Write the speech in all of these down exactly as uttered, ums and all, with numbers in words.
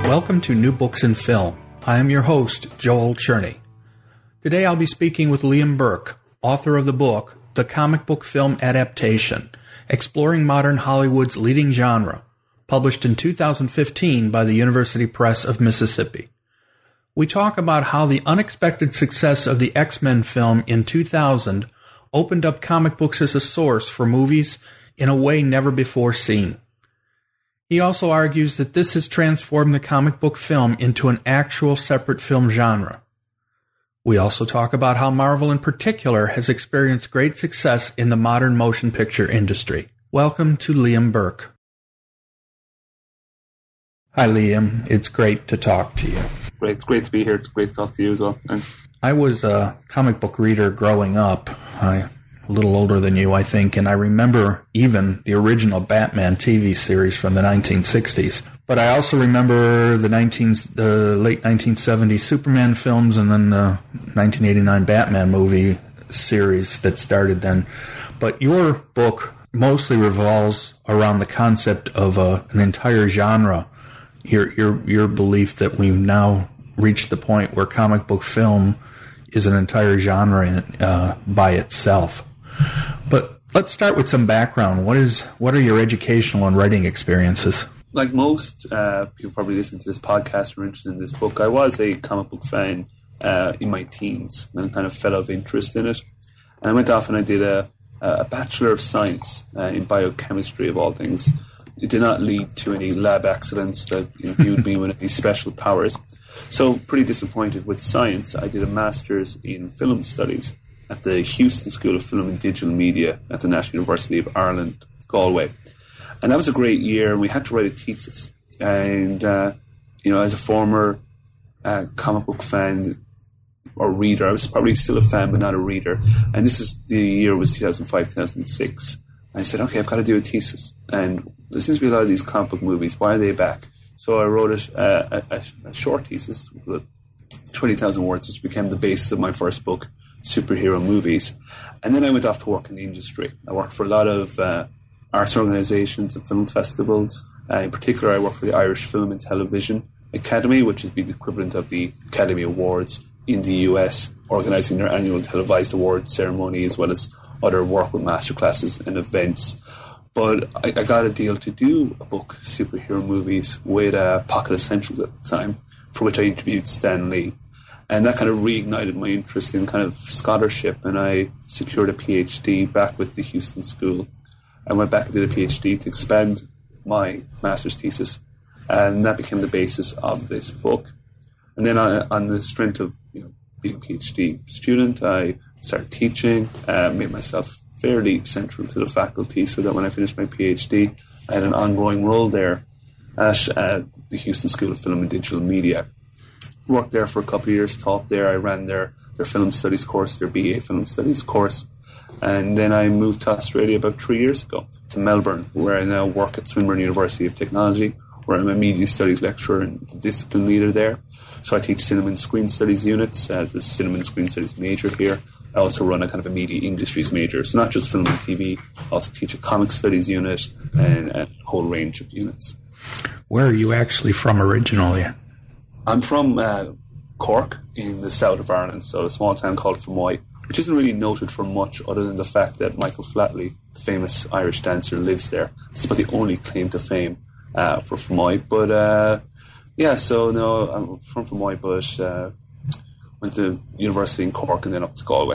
Welcome to New Books in Film. I am your host, Joel Cherney. Today I'll be speaking with Liam Burke, author of the book, The Comic Book Film Adaptation, Exploring Modern Hollywood's Leading Genre, published in two thousand fifteen by the University Press of Mississippi. We talk about how the unexpected success of the X-Men film in two thousand opened up comic books as a source for movies in a way never before seen. He also argues that this has transformed the comic book film into an actual separate film genre. We also talk about how Marvel in particular has experienced great success in the modern motion picture industry. Welcome to Liam Burke. Hi Liam, it's great to talk to you. Great, great to be here. It's great to talk to you as well. Thanks. I was a comic book reader growing up. I a little older than you, I think, and I remember even the original Batman T V series from the nineteen sixties. But I also remember the nineteen, the late nineteen seventies Superman films and then the nineteen eighty-nine Batman movie series that started then. But your book mostly revolves around the concept of a, an entire genre. Your your your belief that we've now reached the point where comic book film is an entire genre uh, by itself. But let's start with some background. What is what are your educational and writing experiences? Like most uh, people probably listening to this podcast or interested in this book, I was a comic book fan uh, in my teens and kind of fell out of interest in it. And I went off and I did a, a Bachelor of Science uh, in biochemistry, of all things. It did not lead to any lab accidents that imbued me with any special powers. So pretty disappointed with science. I did a master's in film studies at the Houston School of Film and Digital Media at the National University of Ireland, Galway. And that was a great year, and we had to write a thesis. And, uh, you know, as a former uh, comic book fan or reader, I was probably still a fan, but not a reader. And this is, the year was two thousand five, two thousand six. I said, okay, I've got to do a thesis. And there seems to be a lot of these comic book movies. Why are they back? So I wrote a, a, a short thesis with twenty thousand words, which became the basis of my first book, Superhero Movies. And then I went off to work in the industry. I worked for a lot of uh, arts organisations and film festivals. Uh, in particular, I worked for the Irish Film and Television Academy, which is the equivalent of the Academy Awards in the U S, organising their annual televised award ceremony, as well as other work with masterclasses and events. But I, I got a deal to do a book, Superhero Movies, with uh, Pocket Essentials at the time, for which I interviewed Stan Lee. And that kind of reignited my interest in kind of scholarship, and I secured a PhD back with the Houston School. I went back and did a PhD to expand my master's thesis, and that became the basis of this book. And then on, on the strength of, you know, being a PhD student, I started teaching, uh, made myself fairly central to the faculty, so that when I finished my PhD, I had an ongoing role there at uh, the Houston School of Film and Digital Media. Worked there for a couple of years, taught there. I ran their, their film studies course, their B A film studies course. And then I moved to Australia about three years ago, to Melbourne, where I now work at Swinburne University of Technology, where I'm a media studies lecturer and the discipline leader there. So I teach cinema and screen studies units, uh, the cinema and screen studies major here. I also run a kind of a media industries major, so not just film and T V. I also teach a comic studies unit and, and a whole range of units. Where are you actually from originally? I'm from uh, Cork in the south of Ireland, so a small town called Fermoy, which isn't really noted for much other than the fact that Michael Flatley, the famous Irish dancer, lives there. It's about the only claim to fame uh, for Fermoy. But uh, yeah, so no, I'm from Fermoy, but uh, went to university in Cork and then up to Galway.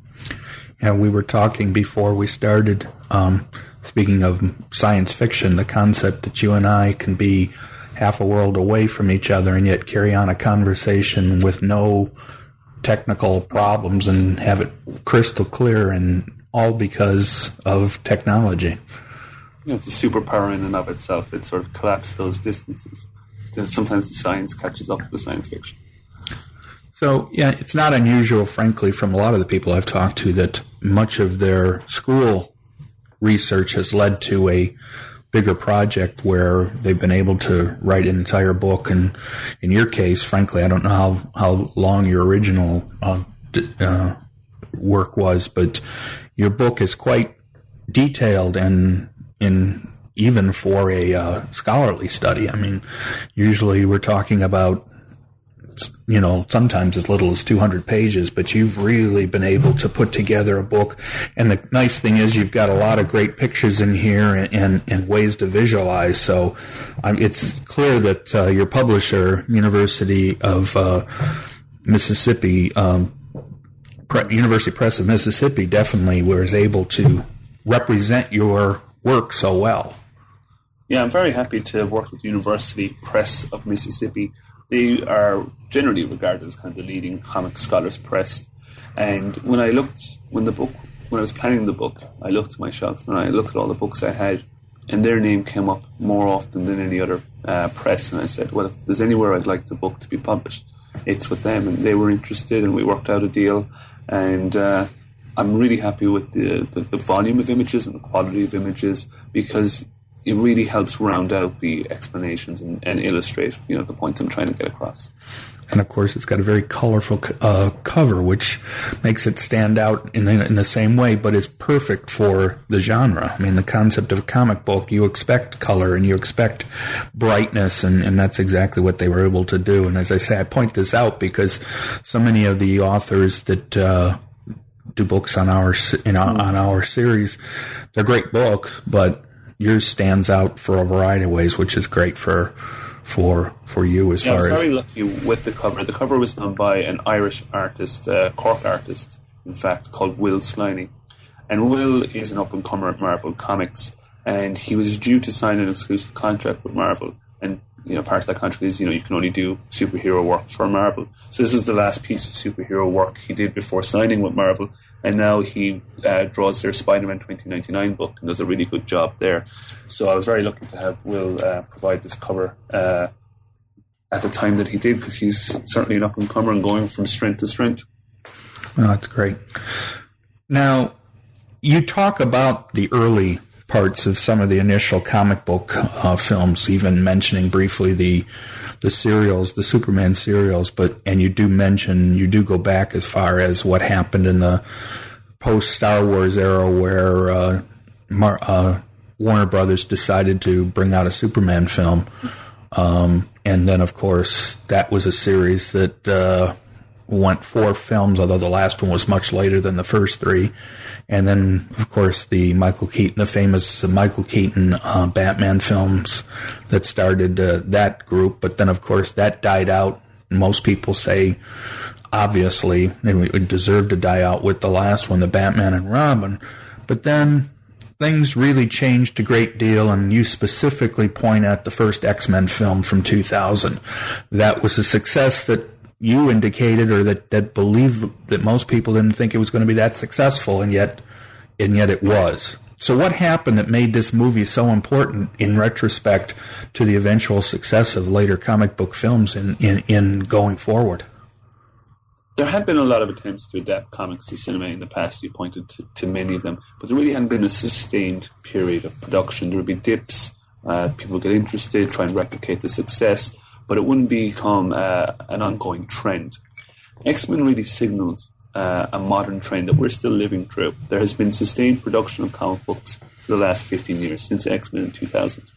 Yeah, we were talking before we started, um, speaking of science fiction, the concept that you and I can be half a world away from each other and yet carry on a conversation with no technical problems and have it crystal clear, and all because of technology. You know, it's a superpower in and of itself. It sort of collapsed those distances. Then sometimes the science catches up with the science fiction. So, yeah, it's not unusual, frankly, from a lot of the people I've talked to, that much of their school research has led to a bigger project where they've been able to write an entire book. And in your case, frankly, I don't know how, how long your original uh, uh, work was, but your book is quite detailed and in even for a uh, scholarly study. I mean, usually we're talking about, you know, sometimes as little as two hundred pages, but you've really been able to put together a book. And the nice thing is you've got a lot of great pictures in here and, and, and ways to visualize. So um, it's clear that uh, your publisher, University of uh, Mississippi, um, Pre- University Press of Mississippi, definitely was able to represent your work so well. Yeah, I'm very happy to work with University Press of Mississippi. They are generally regarded as kind of the leading comic scholars press. And when I looked, when the book, when I was planning the book, I looked at my shelf and I looked at all the books I had, and their name came up more often than any other uh, press. And I said, well, if there's anywhere I'd like the book to be published, it's with them. And they were interested, and we worked out a deal. And uh, I'm really happy with the, the, the volume of images and the quality of images, because it really helps round out the explanations and, and illustrate, you know, the points I'm trying to get across. And of course, it's got a very colorful uh, cover, which makes it stand out in the, in the same way, but is perfect for the genre. I mean, the concept of a comic book, you expect color and you expect brightness, and, and that's exactly what they were able to do. And as I say, I point this out because so many of the authors that uh, do books on our, you know, on our series, they're great books, but yours stands out for a variety of ways, which is great for for for you as yeah, far as... I was very lucky with the cover. The cover was done by an Irish artist, uh, Cork artist, in fact, called Will Sliney. And Will is an up-and-comer at Marvel Comics, and he was due to sign an exclusive contract with Marvel. And, you know, part of that contract is, you know, you can only do superhero work for Marvel. So this is the last piece of superhero work he did before signing with Marvel. And now he uh, draws their Spider-Man twenty ninety-nine book and does a really good job there. So I was very lucky to have Will uh, provide this cover uh, at the time that he did, because he's certainly an up-and-comer and going from strength to strength. Oh, that's great. Now, you talk about the early parts of some of the initial comic book uh, films, even mentioning briefly the the serials, the Superman serials, but and you do mention, you do go back as far as what happened in the post-Star Wars era where uh, Mar- uh, Warner Brothers decided to bring out a Superman film. Um, and then, of course, that was a series that uh, went four films, although the last one was much later than the first three. And then, of course, the Michael Keaton, the famous Michael Keaton uh, Batman films that started uh, that group. But then, of course, that died out. Most people say, obviously, it deserved to die out with the last one, the Batman and Robin. But then things really changed a great deal, and you specifically point at the first X-Men film from two thousand. That was a success that you indicated, or that, that believed that most people didn't think it was going to be that successful, and yet and yet it was. So what happened that made this movie so important in retrospect to the eventual success of later comic book films in, in, in going forward? There had been a lot of attempts to adapt comics to cinema in the past. You pointed to, to many of them, but there really hadn't been a sustained period of production. There would be dips, uh, people would get interested, try and replicate the success, but it wouldn't become uh, an ongoing trend. X-Men really signals uh, a modern trend that we're still living through. There has been sustained production of comic books for the last fifteen years, since X-Men in two thousand.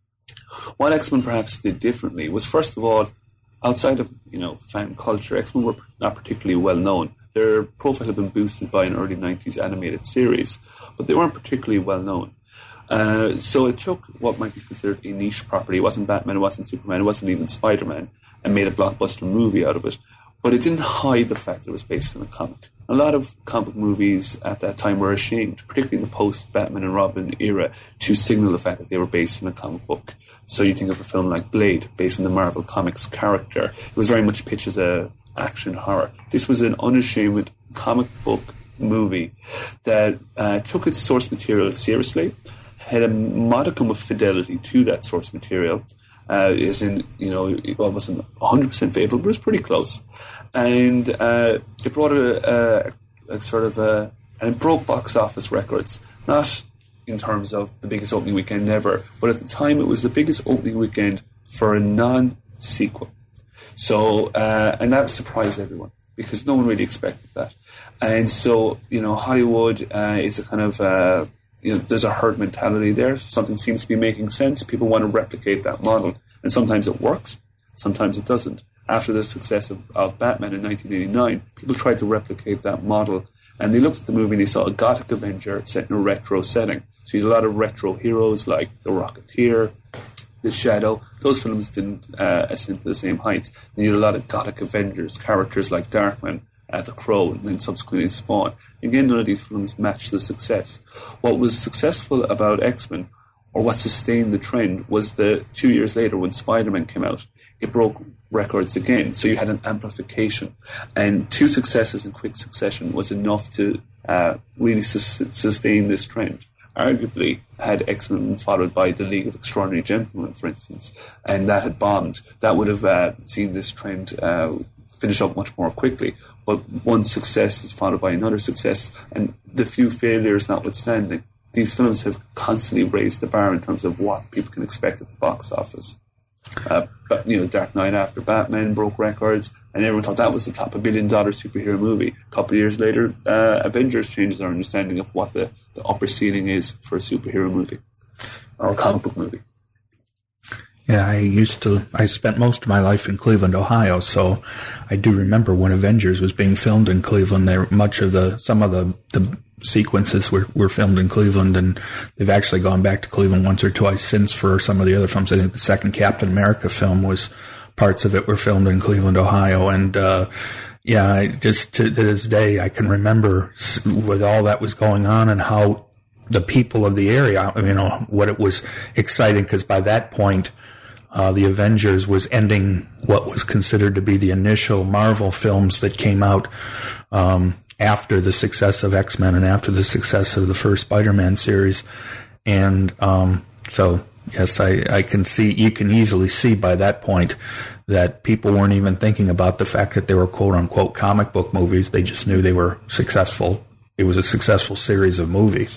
What X-Men perhaps did differently was, first of all, outside of, you know, fan culture, X-Men were not particularly well known. Their profile had been boosted by an early nineties animated series, but they weren't particularly well known. Uh, so it took what might be considered a niche property. It wasn't Batman, it wasn't Superman, it wasn't even Spider-Man, and made a blockbuster movie out of it. But it didn't hide the fact that it was based on a comic. A lot of comic movies at that time were ashamed, particularly in the post-Batman and Robin era, to signal the fact that they were based on a comic book. So you think of a film like Blade, based on the Marvel Comics character. It was very much pitched as a action horror. This was an unashamed comic book movie that uh, took its source material seriously, had a modicum of fidelity to that source material, uh, as in, you know, it wasn't one hundred percent faithful, but it was pretty close. And uh, it brought a, a, a sort of a, and it broke box office records, not in terms of the biggest opening weekend ever, but at the time it was the biggest opening weekend for a non-sequel. So, uh, and that surprised everyone, because no one really expected that. And so, you know, Hollywood uh, is a kind of uh, you know, there's a herd mentality there. Something seems to be making sense. People want to replicate that model. And sometimes it works, sometimes it doesn't. After the success of, of Batman in nineteen eighty-nine, people tried to replicate that model. And they looked at the movie and they saw a gothic Avenger set in a retro setting. So you had a lot of retro heroes like The Rocketeer, The Shadow. Those films didn't uh, ascend to the same heights. Then you had a lot of gothic Avengers, characters like Darkman, uh, The Crow, and then subsequently Spawn. Again, none of these films matched the success. What was successful about X-Men, or what sustained the trend, was the two years later when Spider-Man came out, it broke records again. So you had an amplification. And two successes in quick succession was enough to uh, really sus- sustain this trend. Arguably, had X-Men been followed by The League of Extraordinary Gentlemen, for instance, and that had bombed, that would have uh, seen this trend uh, finish up much more quickly. But one success is followed by another success, and the few failures notwithstanding, these films have constantly raised the bar in terms of what people can expect at the box office. Uh, but, you know, Dark Knight after Batman broke records, and everyone thought that was the top a billion dollar superhero movie. A couple of years later, uh, Avengers changes our understanding of what the, the upper ceiling is for a superhero movie or a comic book movie. Yeah, I used to, I spent most of my life in Cleveland, Ohio, so I do remember when Avengers was being filmed in Cleveland. There, much of the, some of the, the sequences were, were filmed in Cleveland, and they've actually gone back to Cleveland once or twice since for some of the other films. I think the second Captain America film was, parts of it were filmed in Cleveland, Ohio, and, uh, yeah, I just, to, to this day, I can remember with all that was going on and how the people of the area, you know, what it was exciting, because by that point, Uh, the Avengers was ending what was considered to be the initial Marvel films that came out um, after the success of X-Men and after the success of the first Spider-Man series. And um, so, yes, I, I can see, you can easily see by that point that people weren't even thinking about the fact that they were quote-unquote comic book movies. They just knew they were successful. It was a successful series of movies.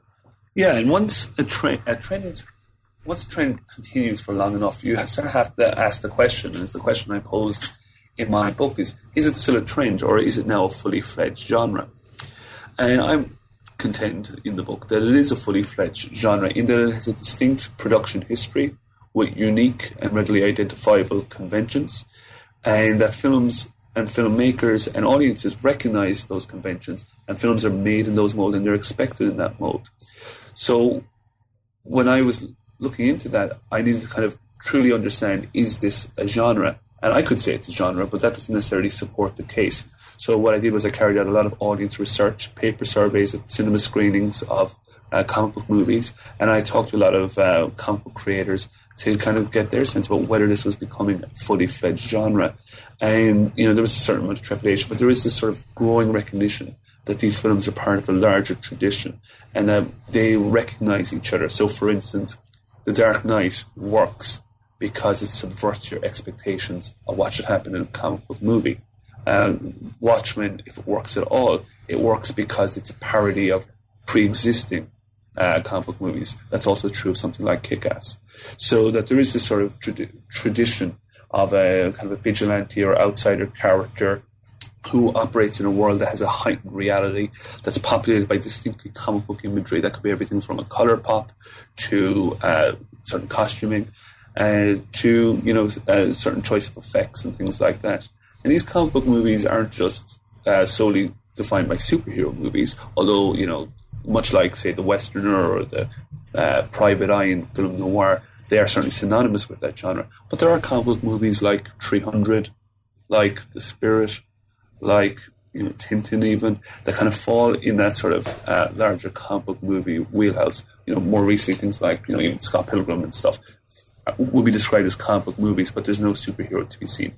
Yeah, and once a, tra- a trend... Once a trend continues for long enough, you sort of have to ask the question, and it's the question I posed in my book, is, is it still a trend, or is it now a fully fledged genre? And I'm content in the book that it is a fully fledged genre, in that it has a distinct production history with unique and readily identifiable conventions, and that films and filmmakers and audiences recognize those conventions, and films are made in those molds, and they're expected in that mold. So when I was looking into that, I needed to kind of truly understand, is this a genre? And I could say it's a genre, but that doesn't necessarily support the case. So what I did was I carried out a lot of audience research, paper surveys at cinema screenings of uh, comic book movies, and I talked to a lot of uh, comic book creators to kind of get their sense about whether this was becoming a fully fledged genre. And, you know, there was a certain amount of trepidation, but there is this sort of growing recognition that these films are part of a larger tradition and that they recognize each other. So, for instance, The Dark Knight works because it subverts your expectations of what should happen in a comic book movie. Uh, Watchmen, if it works at all, it works because it's a parody of pre-existing uh, comic book movies. That's also true of something like Kick-Ass. So that there is this sort of trad- tradition of a kind of a vigilante or outsider character who operates in a world that has a heightened reality that's populated by distinctly comic book imagery. That could be everything from a color pop to uh, certain costuming uh, to, you know, a certain choice of effects and things like that. And these comic book movies aren't just uh, solely defined by superhero movies, although, you know, much like, say, the Westerner or the uh, Private Eye in film noir, they are certainly synonymous with that genre. But there are comic book movies like three hundred, like The Spirit, like, you know, Tintin even, that kind of fall in that sort of uh, larger comic book movie wheelhouse. You know, more recently things like, you know, even Scott Pilgrim and stuff would be described as comic book movies, but there's no superhero to be seen.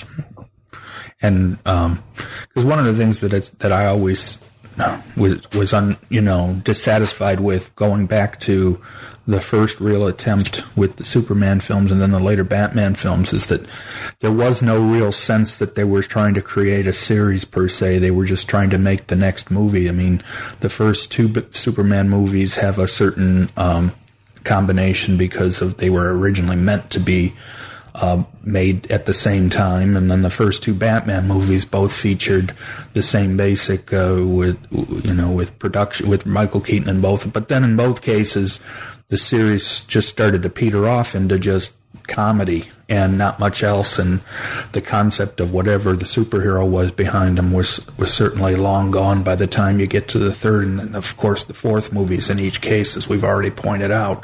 And um, because one of the things that it's, that I always was was un, you know dissatisfied with going back to the first real attempt with the Superman films and then the later Batman films is that there was no real sense that they were trying to create a series per se. They were just trying to make the next movie. I mean, the first two Superman movies have a certain um, combination because of they were originally meant to be uh, made at the same time, and then the first two Batman movies both featured the same basic uh, with you know with production with Michael Keaton in both. But then in both cases, the series just started to peter off into just comedy and not much else, and the concept of whatever the superhero was behind him was was certainly long gone by the time you get to the third and, and of course the fourth movies in each case, as we've already pointed out.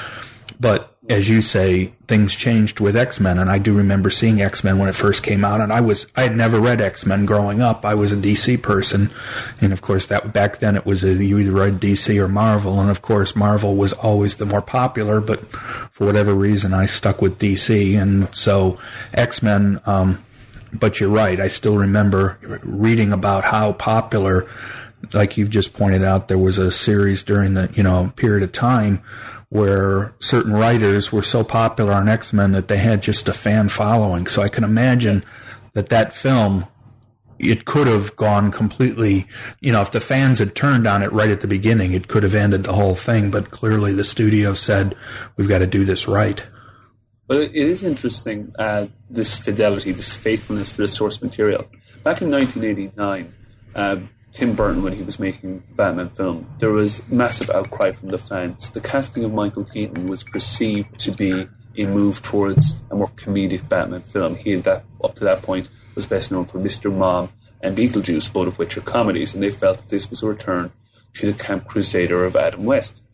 But as you say, things changed with X-Men, and I do remember seeing X-Men when it first came out, and I was I had never read X-Men growing up. I was a D C person, and of course that back then it was a, you either read D C or Marvel, and of course Marvel was always the more popular, but for whatever reason I stuck with D C, and so X-Men, um, but you're right, I still remember reading about how popular, like you've just pointed out, there was a series during the, you know, period of time where certain writers were so popular on X-Men that they had just a fan following. So I can imagine that that film, it could have gone completely, you know, if the fans had turned on it right at the beginning, it could have ended the whole thing. But clearly the studio said, we've got to do this right. But it is interesting, uh, this fidelity, this faithfulness to the source material. Back in nineteen eighty-nine, um, Tim Burton, when he was making the Batman film, there was massive outcry from the fans. The casting of Michael Keaton was perceived to be a move towards a more comedic Batman film. He, had that, up to that point, was best known for Mister Mom and Beetlejuice, both of which are comedies, and they felt that this was a return to the Camp Crusader of Adam West.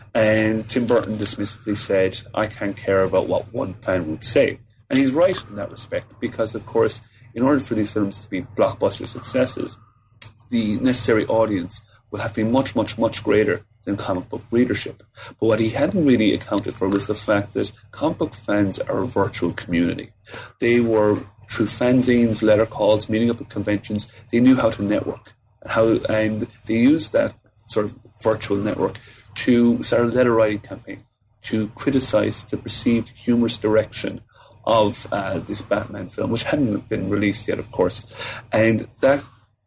And Tim Burton dismissively said, I can't care about what one fan would say. And he's right in that respect, because, of course, in order for these films to be blockbuster successes, the necessary audience will have to be much, much, much greater than comic book readership. But what he hadn't really accounted for was the fact that comic book fans are a virtual community. They were, through fanzines, letter calls, meeting up at conventions, they knew how to network. And, how, and they used that sort of virtual network to start a letter writing campaign, to criticize the perceived humorous direction of uh, this Batman film, which hadn't been released yet, of course. And that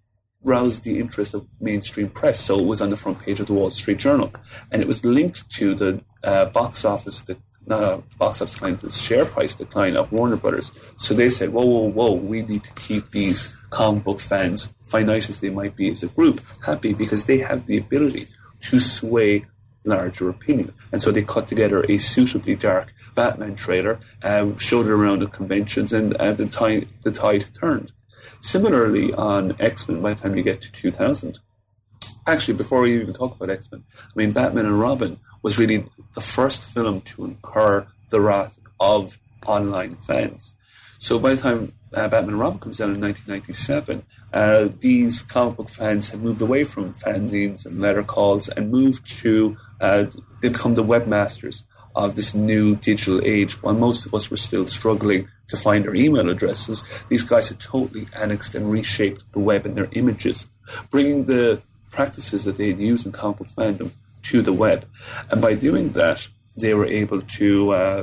roused the interest of mainstream press, so it was on the front page of the Wall Street Journal, and it was linked to the uh, box office, de- not a box office decline, the share price decline of Warner Brothers. So they said, whoa, whoa, whoa, we need to keep these comic book fans, finite as they might be as a group, happy, because they have the ability to sway larger opinion. And so they cut together a suitably dark Batman trailer, uh, showed it around at conventions, and uh, the tide the tide turned. Similarly, on X-Men, by the time you get to two thousand, actually, before we even talk about X-Men, I mean, Batman and Robin was really the first film to incur the wrath of online fans. So by the time uh, Batman and Robin comes out in nineteen ninety-seven, uh, these comic book fans have moved away from fanzines and letter calls and moved to, uh, they become the webmasters of this new digital age. While most of us were still struggling to find our email addresses, these guys had totally annexed and reshaped the web and their images, bringing the practices that they had used in comic book fandom to the web. And by doing that, they were able to uh,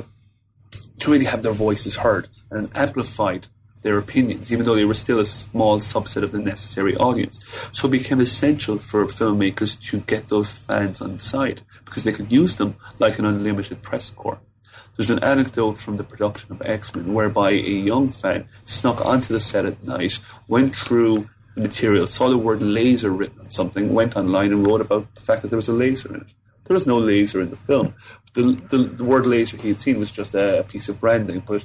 to really have their voices heard and amplified their opinions, even though they were still a small subset of the necessary audience. So it became essential for filmmakers to get those fans on side, because they could use them like an unlimited press corps. There's an anecdote from the production of X-Men whereby a young fan snuck onto the set at night, went through the material, saw the word laser written on something, went online and wrote about the fact that there was a laser in it. There was no laser in the film. The, the, the word laser he had seen was just a, a piece of branding, but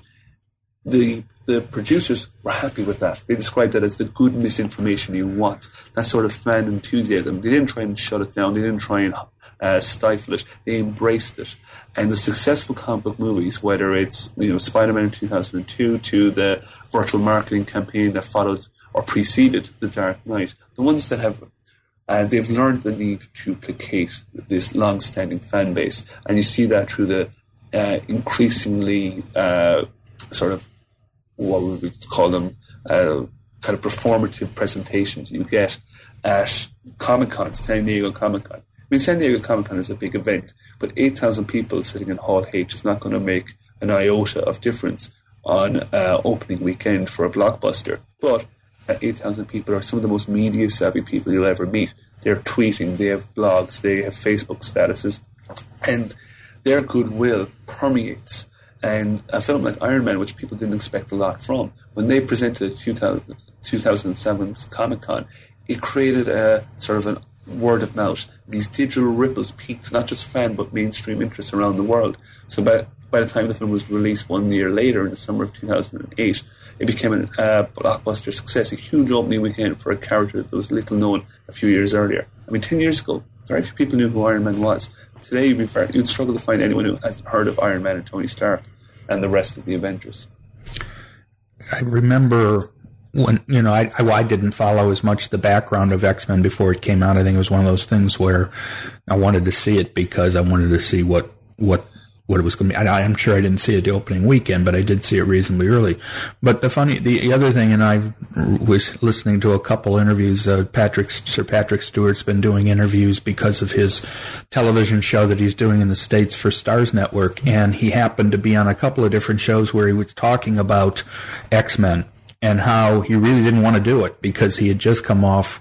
the the producers were happy with that. They described it as the good misinformation you want, that sort of fan enthusiasm. They didn't try and shut it down. They didn't try and uh, stifle it. They embraced it. And the successful comic book movies, whether it's you know Spider-Man in two thousand two to the virtual marketing campaign that followed or preceded The Dark Knight, the ones that have uh, they've learned the need to placate this long-standing fan base, and you see that through the uh, increasingly uh, sort of what would we call them, uh, kind of performative presentations you get at Comic-Con, San Diego Comic-Con. I mean, San Diego Comic-Con is a big event, but eight thousand people sitting in Hall H is not going to make an iota of difference on uh, opening weekend for a blockbuster. But uh, eight thousand people are some of the most media-savvy people you'll ever meet. They're tweeting, they have blogs, they have Facebook statuses, and their goodwill permeates And a film like Iron Man, which people didn't expect a lot from, when they presented at two thousand seven's Comic-Con, it created a sort of a word of mouth. These digital ripples peaked not just fan but mainstream interest around the world. So by, by the time the film was released one year later, in the summer of two thousand eight, it became a uh, blockbuster success, a huge opening weekend for a character that was little known a few years earlier. I mean, ten years ago, very few people knew who Iron Man was. Today, you'd, be very, you'd struggle to find anyone who hasn't heard of Iron Man and Tony Stark and the rest of the Avengers. I remember when, you know, I, I, I didn't follow as much the background of X-Men before it came out. I think it was one of those things where I wanted to see it because I wanted to see what, what, what it was going to be. I, I'm sure I didn't see it the opening weekend, but I did see it reasonably early. But the funny, the other thing, and I was listening to a couple interviews, uh, Patrick, Sir Patrick Stewart's been doing interviews because of his television show that he's doing in the States for Stars Network, and he happened to be on a couple of different shows where he was talking about X-Men and how he really didn't want to do it because he had just come off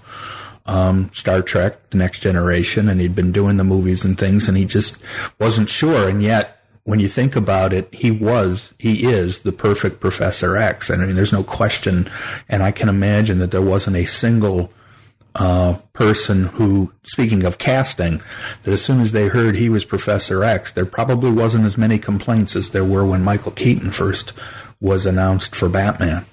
Um, Star Trek, The Next Generation, and he'd been doing the movies and things, and he just wasn't sure. And yet, when you think about it, he was, he is the perfect Professor X. And I mean, there's no question. And I can imagine that there wasn't a single uh, person who, speaking of casting, that as soon as they heard he was Professor X, there probably wasn't as many complaints as there were when Michael Keaton first was announced for Batman.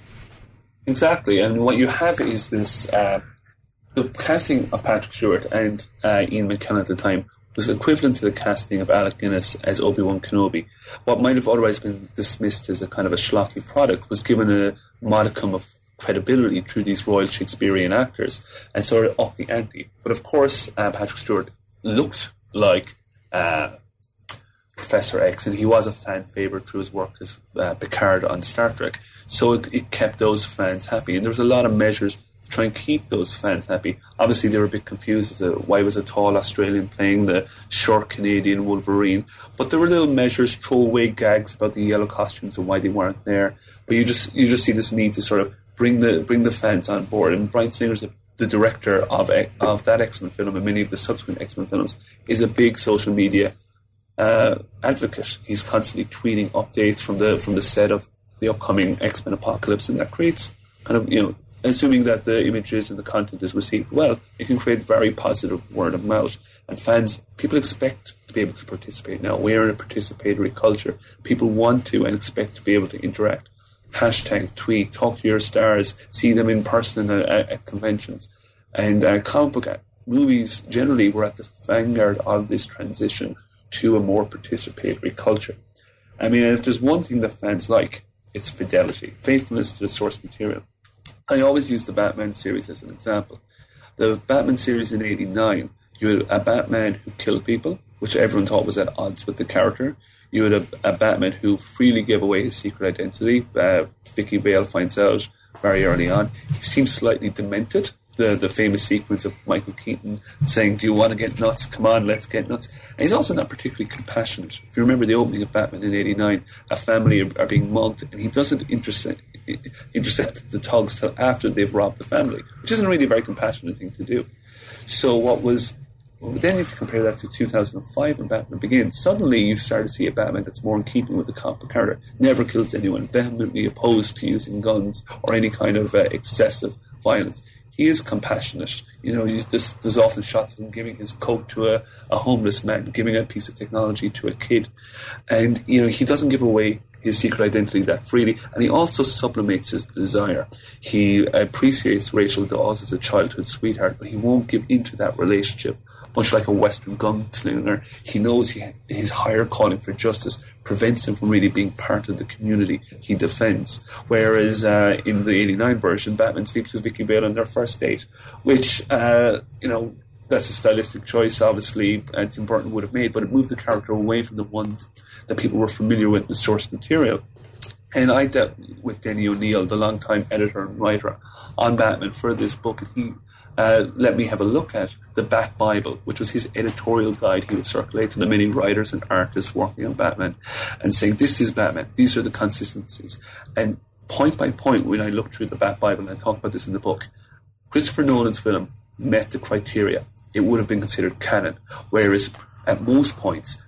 Exactly. And what you have is this, uh, the casting of Patrick Stewart and uh, Ian McKellen at the time was equivalent to the casting of Alec Guinness as Obi-Wan Kenobi. What might have otherwise been dismissed as a kind of a schlocky product was given a modicum of credibility through these Royal Shakespearean actors and sort of upped the ante. But of course, uh, Patrick Stewart looked like uh, Professor X, and he was a fan favourite through his work as uh, Picard on Star Trek. So it, it kept those fans happy. And there was a lot of measures try and keep those fans happy. Obviously, they were a bit confused as to why was a tall Australian playing the short Canadian Wolverine. But there were little measures, throwaway gags about the yellow costumes and why they weren't there. But you just you just see this need to sort of bring the bring the fans on board. And Bryan Singer's the, the director of of that X-Men film and many of the subsequent X-Men films is a big social media uh, advocate. He's constantly tweeting updates from the from the set of the upcoming X-Men Apocalypse, and that creates kind of, you know, assuming that the images and the content is received well, it can create very positive word of mouth. And fans, people expect to be able to participate now. We're in a participatory culture. People want to and expect to be able to interact. Hashtag, tweet, talk to your stars, see them in person at, at, at conventions. And uh, comic book movies generally were at the vanguard of this transition to a more participatory culture. I mean, if there's one thing that fans like, it's fidelity, faithfulness to the source material. I always use the Batman series as an example. The Batman series in eighty-nine, you had a Batman who killed people, which everyone thought was at odds with the character. You had a, a Batman who freely gave away his secret identity. Uh, Vicky Vale finds out very early on. He seems slightly demented. The, the famous sequence of Michael Keaton saying, "Do you want to get nuts? Come on, let's get nuts." And he's also not particularly compassionate. If you remember the opening of Batman in eighty-nine, a family are, are being mugged, and he doesn't intercept, intercept the thugs till after they've robbed the family, which isn't really a very compassionate thing to do. So what was... Well, then if you compare that to two thousand five when Batman Begins, suddenly you start to see a Batman that's more in keeping with the comic book character. Never kills anyone, vehemently opposed to using guns or any kind of uh, excessive violence. He is compassionate. You know, you, this, there's often shots of him giving his coat to a, a homeless man, giving a piece of technology to a kid. And, you know, he doesn't give away his secret identity that freely. And he also sublimates his desire. He appreciates Rachel Dawes as a childhood sweetheart, but he won't give into that relationship. Much like a Western gunslinger, he knows he, his higher calling for justice prevents him from really being part of the community he defends. Whereas uh, in the eighty-nine version, Batman sleeps with Vicky Vale on their first date, which, uh, you know, that's a stylistic choice, obviously, uh, Tim Burton would have made, but it moved the character away from the ones that people were familiar with in the source material. And I dealt with Denny O'Neil, the longtime editor and writer on Batman for this book, and he Uh, let me have a look at the Bat Bible, which was his editorial guide he would circulate to the many writers and artists working on Batman, and saying, this is Batman, these are the consistencies. And point by point, when I looked through the Bat Bible, and I talk about this in the book, Christopher Nolan's film met the criteria. It would have been considered canon, whereas at most points,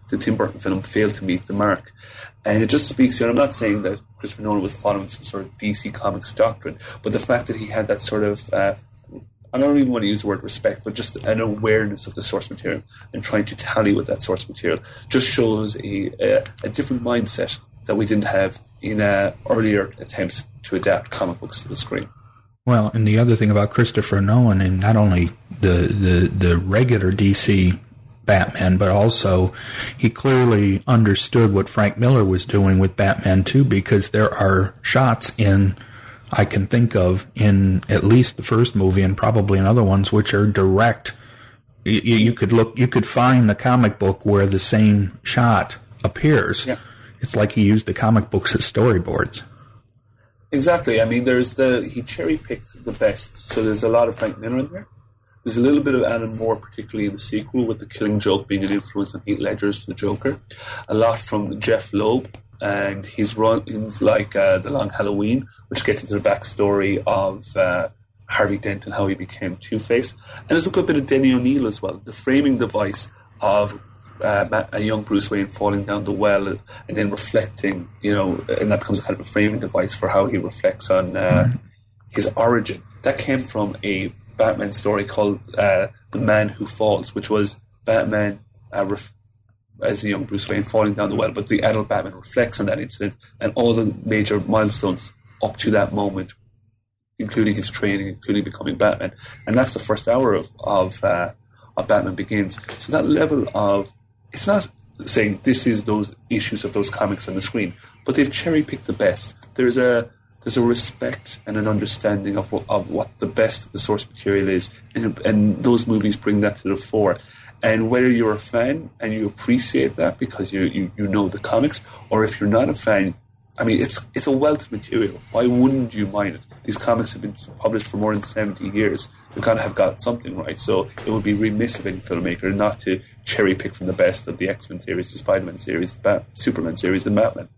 the Tim Burton film failed to meet the mark. And it just speaks, you know, I'm not saying that Christopher Nolan was following some sort of D C Comics doctrine, but the fact that he had that sort of, uh, I don't even want to use the word respect, but just an awareness of the source material and trying to tally with that source material just shows a, a, a different mindset that we didn't have in uh, earlier attempts to adapt comic books to the screen. Well, and the other thing about Christopher Nolan, and not only the, the, the regular D C Batman, but also he clearly understood what Frank Miller was doing with Batman two, because there are shots in, I can think of, in at least the first movie and probably in other ones, which are direct. You, you could look, you could find the comic book where the same shot appears. Yeah. It's like he used the comic books as storyboards. Exactly. I mean, there's the he cherry picked the best. So there's a lot of Frank Miller in there. There's a little bit of Alan Moore, particularly in the sequel, with the Killing Joke being an influence on Heath Ledger's The Joker. A lot from Jeff Loeb and his runs like uh, The Long Halloween, which gets into the backstory of uh, Harvey Dent and how he became Two-Face. And there's a good bit of Denny O'Neil as well. The framing device of uh, a young Bruce Wayne falling down the well and then reflecting, you know, and that becomes a kind of a framing device for how he reflects on uh, mm-hmm. his origin. That came from a Batman story called uh, The Man Who Falls, which was Batman uh, ref- as a young Bruce Wayne falling down the well, but the adult Batman reflects on that incident and all the major milestones up to that moment, including his training, including becoming Batman. And that's the first hour of of, uh, of Batman Begins. So that level of, it's not saying this is those issues of those comics on the screen, but they've cherry-picked the best. There's a There's a respect and an understanding of what, of what the best of the source material is, and, and those movies bring that to the fore. And whether you're a fan and you appreciate that because you, you, you know the comics, or if you're not a fan, I mean, it's it's a wealth of material. Why wouldn't you mind it? These comics have been published for more than seventy years. They've got to have got something right. So it would be remiss of any filmmaker not to cherry pick from the best of the X-Men series, the Spider-Man series, the Bat- Superman series, and Batman.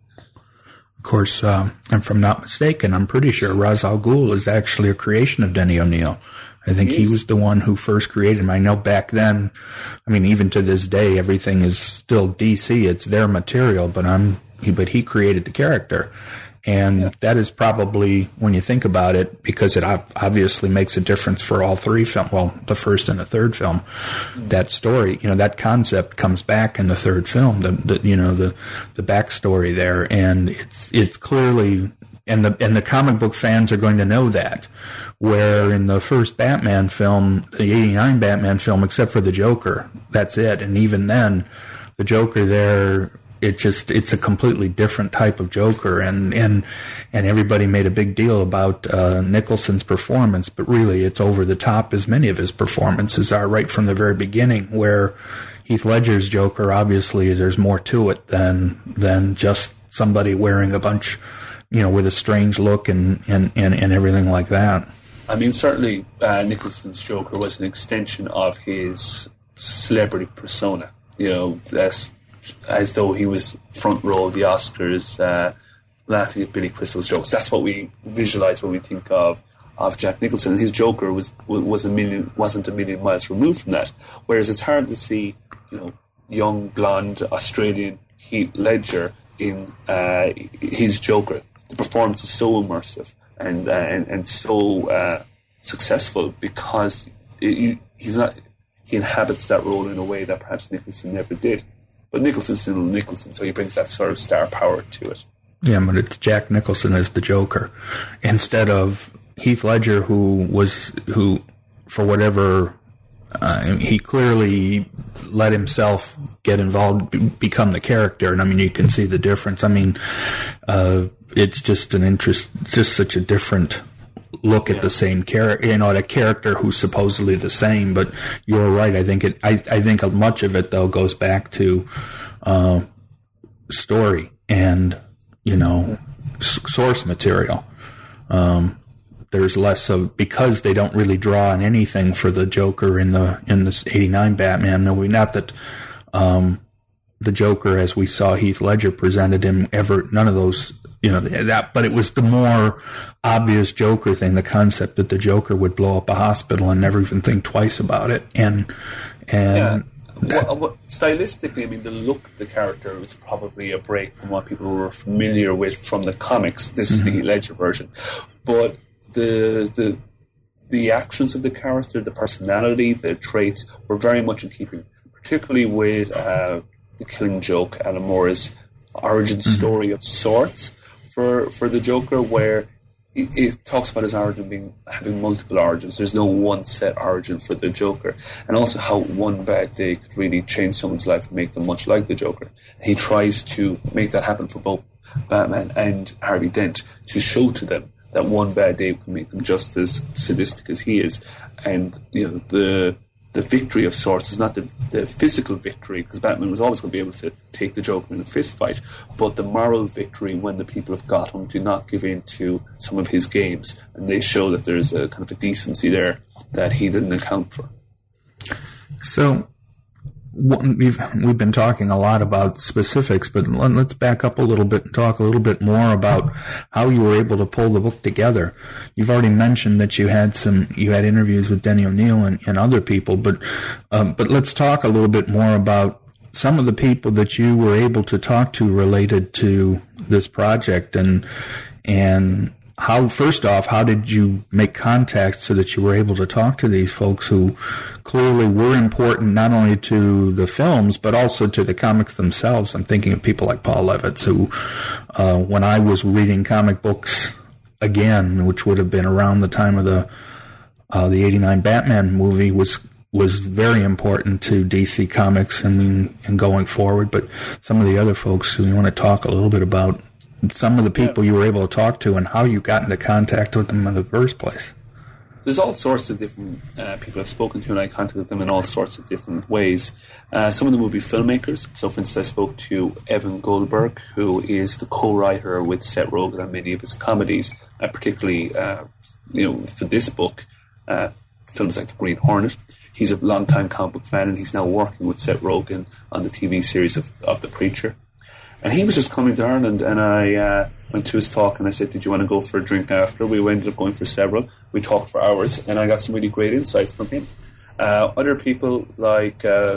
Of course, um, if I'm not mistaken, I'm pretty sure Ra's al Ghul is actually a creation of Denny O'Neil. I think yes. he was the one who first created him. I know back then, I mean, even to this day, everything is still D C. It's their material, but I'm, but he created the character. And yeah. that is probably, when you think about it, because it obviously makes a difference for all three films, well, the first and the third film, mm-hmm. that story, you know, that concept comes back in the third film, the, the you know, the, the backstory there. And it's, it's clearly, and the, and the comic book fans are going to know that, where in the first Batman film, the eighty-nine Batman film, except for the Joker, that's it. And even then, the Joker there, it just, it's a completely different type of Joker, and, and, and everybody made a big deal about, uh, Nicholson's performance, but really it's over the top, as many of his performances are right from the very beginning, where Heath Ledger's Joker, obviously there's more to it than, than just somebody wearing a bunch, you know, with a strange look and, and, and, and everything like that. I mean, certainly, uh, Nicholson's Joker was an extension of his celebrity persona, you know, that's, as though he was front row of the Oscars, uh, laughing at Billy Crystal's jokes. That's what we visualize when we think of of Jack Nicholson. And his Joker was was a million wasn't a million miles removed from that. Whereas it's hard to see, you know, young blonde Australian Heath Ledger in uh, his Joker. The performance is so immersive and uh, and and so uh, successful because it, he's not he inhabits that role in a way that perhaps Nicholson never did. But Nicholson's still Nicholson, so he brings that sort of star power to it. Yeah, but it's Jack Nicholson as the Joker, instead of Heath Ledger, who was, who, for whatever, uh, he clearly let himself get involved, become the character, and I mean, you can see the difference. I mean, uh, it's just an interest, just such a different look at yeah. the same character, you know, at a character who's supposedly the same, but you're right. I think it, I, I think much of it though goes back to, uh, story and, you know, s- source material. Um, there's less of, because they don't really draw on anything for the Joker in the, in this eighty-nine Batman movie. Not that, um, the Joker, as we saw Heath Ledger presented him, ever, none of those, you know, that, but it was the more obvious Joker thing, the concept that the Joker would blow up a hospital and never even think twice about it. And, and yeah. what, what, stylistically, I mean, the look of the character was probably a break from what people were familiar with from the comics. This mm-hmm. is the Ledger version, but the the the actions of the character, the personality, the traits were very much in keeping, particularly with uh, the Killing Joke, Alan Moore's origin mm-hmm. story of sorts for for the Joker, where it, it talks about his origin being having multiple origins. There's no one set origin for the Joker, and also how one bad day could really change someone's life and make them much like the Joker. He tries to make that happen for both Batman and Harvey Dent, to show to them that one bad day can make them just as sadistic as he is. And, you know, the the victory of sorts is not the, the physical victory, because Batman was always going to be able to take the Joker in a fist fight, but the moral victory when the people of Gotham do not give in to some of his games, and they show that there's a kind of a decency there that he didn't account for. So, We've we've been talking a lot about specifics, but let's back up a little bit and talk a little bit more about how you were able to pull the book together. You've already mentioned that you had some you had interviews with Denny O'Neil and, and other people, but um, but let's talk a little bit more about some of the people that you were able to talk to related to this project, and and how, first off, how did you make contact so that you were able to talk to these folks who clearly were important not only to the films but also to the comics themselves? I'm thinking of people like Paul Levitz, who, uh, when I was reading comic books again, which would have been around the time of the uh, the eighty-nine Batman movie, was was very important to D C Comics and, and going forward. But some of the other folks who you want to talk a little bit about, some of the people you were able to talk to and how you got into contact with them in the first place. There's all sorts of different uh, people I've spoken to, and I contacted them in all sorts of different ways. Uh, some of them will be filmmakers. So, for instance, I spoke to Evan Goldberg, who is the co-writer with Seth Rogen on many of his comedies, uh, particularly uh, you know, for this book, uh, films like The Green Hornet. He's a long-time comic book fan, and he's now working with Seth Rogen on the T V series of, of The Preacher. And he was just coming to Ireland, and I uh, went to his talk, and I said, did you want to go for a drink after? We ended up going for several. We talked for hours, and I got some really great insights from him. Uh, other people like uh,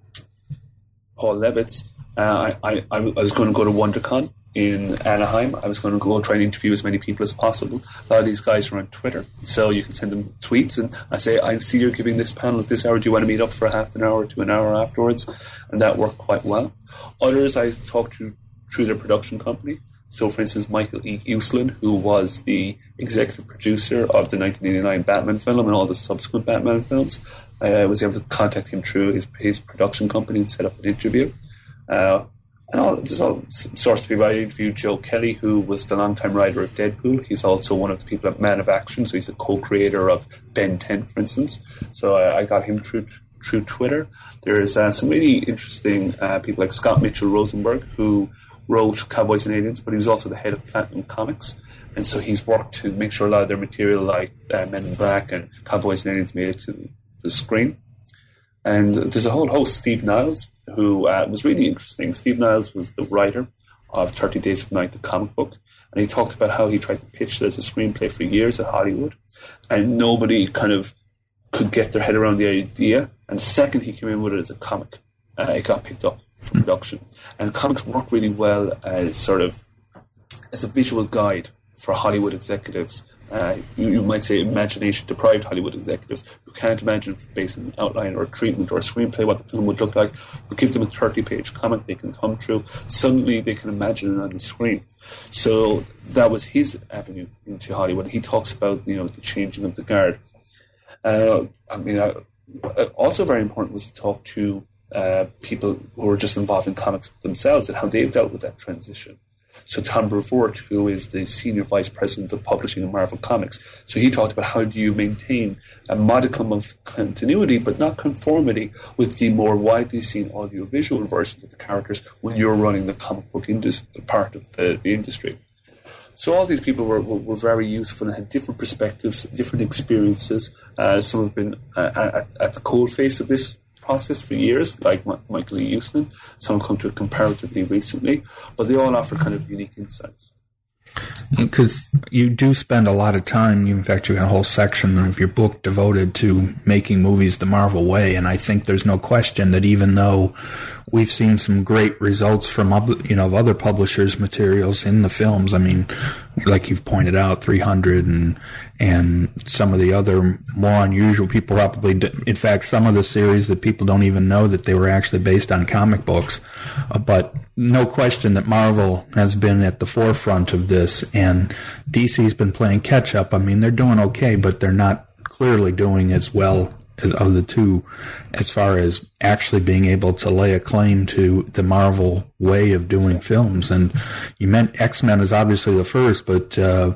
Paul Levitz, uh, I, I, I was going to go to WonderCon in Anaheim. I was going to go try and interview as many people as possible. A lot of these guys are on Twitter, so you can send them tweets, and I say, I see you're giving this panel at this hour. Do you want to meet up for a half an hour to an hour afterwards? And that worked quite well. Others I talked to through their production company. So, for instance, Michael E. Uslan, who was the executive producer of the nineteen eighty-nine Batman film and all the subsequent Batman films, I was able to contact him through his, his production company and set up an interview. Uh, and all, there's all sorts of people. I interviewed Joe Kelly, who was the longtime writer of Deadpool. He's also one of the people at Man of Action, so he's a co-creator of Ben ten, for instance. So I, I got him through through Twitter. There's uh, some really interesting uh, people like Scott Mitchell Rosenberg, who wrote Cowboys and Aliens, but he was also the head of Platinum Comics. And so he's worked to make sure a lot of their material, like uh, Men in Black and Cowboys and Aliens, made it to the screen. And there's a whole host. Steve Niles, who uh, was really interesting. Steve Niles was the writer of thirty Days of Night, the comic book. And he talked about how he tried to pitch it as a screenplay for years at Hollywood. And nobody kind of could get their head around the idea. And the second he came in with it as a comic, uh, it got picked up for production. And comics work really well as sort of as a visual guide for Hollywood executives. Uh, you, you might say imagination-deprived Hollywood executives who can't imagine, based on an outline or a treatment or a screenplay, what the film would look like. We give them a thirty-page comic they can thumb through. Suddenly they can imagine it on the screen. So that was his avenue into Hollywood. He talks about, you know, the changing of the guard. Uh, I mean, uh, also very important was to talk to uh, people who were just involved in comics themselves and how they've dealt with that transition. So Tom Brevoort, who is the Senior Vice President of Publishing in Marvel Comics, so he talked about how do you maintain a modicum of continuity but not conformity with the more widely seen audiovisual versions of the characters when you're running the comic book indus- part of the, the industry. So all these people were, were, were very useful and had different perspectives, different experiences. Uh, some have been uh, at, at the coalface of this process for years, like M- Michael E. Uslan. Some have come to it comparatively recently, but they all offer kind of unique insights. Because you do spend a lot of time, in fact, you have a whole section of your book devoted to making movies the Marvel way, and I think there's no question that even though we've seen some great results from, you know, other publishers' materials in the films, I mean, like you've pointed out, three hundred and and some of the other more unusual people probably, in fact, some of the series that people don't even know that they were actually based on comic books, uh, but no question that Marvel has been at the forefront of this, and D C's been playing catch up. I mean, they're doing okay, but they're not clearly doing as well as of the two as far as actually being able to lay a claim to the Marvel way of doing films. And you meant X-Men is obviously the first, but uh,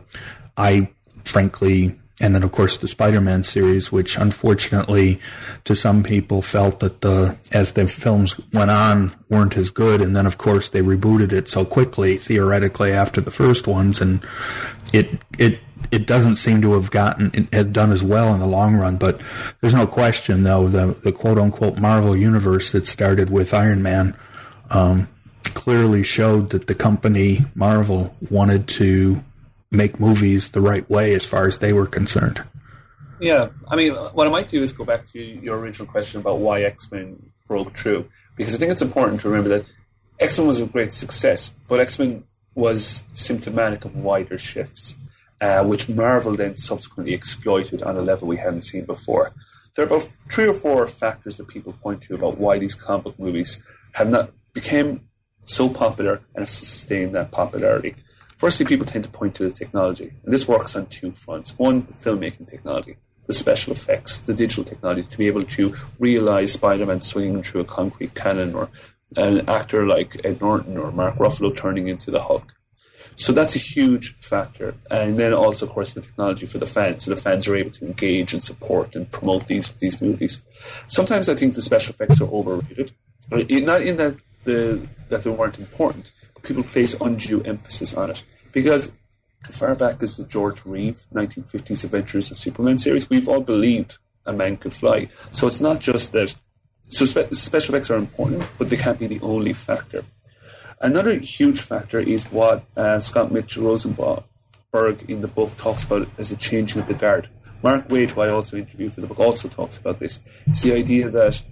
I frankly, and then of course the Spider-Man series, which unfortunately to some people felt that the as the films went on weren't as good, and then of course they rebooted it so quickly theoretically after the first ones, and it it it doesn't seem to have gotten it had done as well in the long run. But there's no question though the the quote unquote Marvel universe that started with Iron Man um, clearly showed that the company Marvel wanted to make movies the right way as far as they were concerned. Yeah, I mean, what I might do is go back to your original question about why X-Men broke through, because I think it's important to remember that X-Men was a great success, but X-Men was symptomatic of wider shifts, uh, which Marvel then subsequently exploited on a level we hadn't seen before. There are about three or four factors that people point to about why these comic book movies have not became so popular and have sustained that popularity. Firstly, people tend to point to the technology, and this works on two fronts. One, filmmaking technology, the special effects, the digital technology, to be able to realize Spider-Man swinging through a concrete cannon, or an actor like Ed Norton or Mark Ruffalo turning into the Hulk. So that's a huge factor. And then also, of course, the technology for the fans, so the fans are able to engage and support and promote these these movies. Sometimes I think the special effects are overrated, not in that the that they weren't important, but people place undue emphasis on it. Because as far back as the George Reeve nineteen fifties Adventures of Superman series, we've all believed a man could fly. So it's not just that. So spe- special effects are important, but they can't be the only factor. Another huge factor is what uh, Scott Mitchell Rosenberg in the book talks about as a changing of the guard. Mark Waid, who I also interviewed for the book, also talks about this. It's the idea that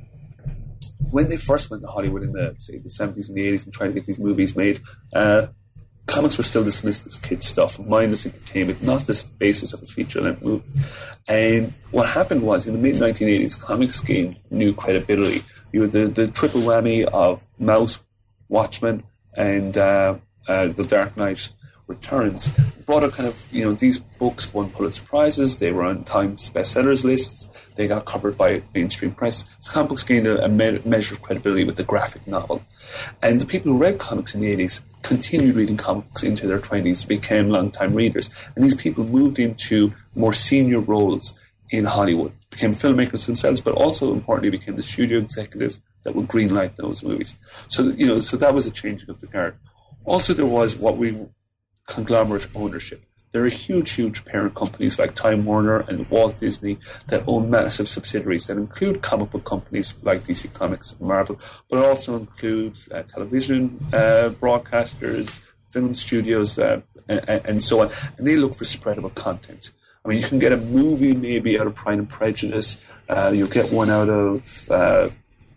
when they first went to Hollywood in the, say, the seventies and the eighties and tried to get these movies made, uh, comics were still dismissed as kid stuff, mindless entertainment, not the basis of a feature-length movie. And what happened was, in the mid nineteen eighties, comics gained new credibility. You had the, the triple whammy of Mouse, Watchmen, and uh, uh, The Dark Knight Returns. Brought out kind of, you know, these books won Pulitzer Prizes, they were on Times bestsellers lists, they got covered by mainstream press. So comic books gained a, a me- measure of credibility with the graphic novel. And the people who read comics in the eighties continued reading comics into their twenties, became long-time readers. And these people moved into more senior roles in Hollywood, became filmmakers themselves, but also, importantly, became the studio executives that would greenlight those movies. So, you know, so that was a changing of the guard. Also, there was what we conglomerate ownership. There are huge, huge parent companies like Time Warner and Walt Disney that own massive subsidiaries that include comic book companies like D C Comics and Marvel, but also include uh, television uh, broadcasters, film studios, uh, and, and so on. And they look for spreadable content. I mean, you can get a movie maybe out of Pride and Prejudice. Uh, you'll get one out of uh,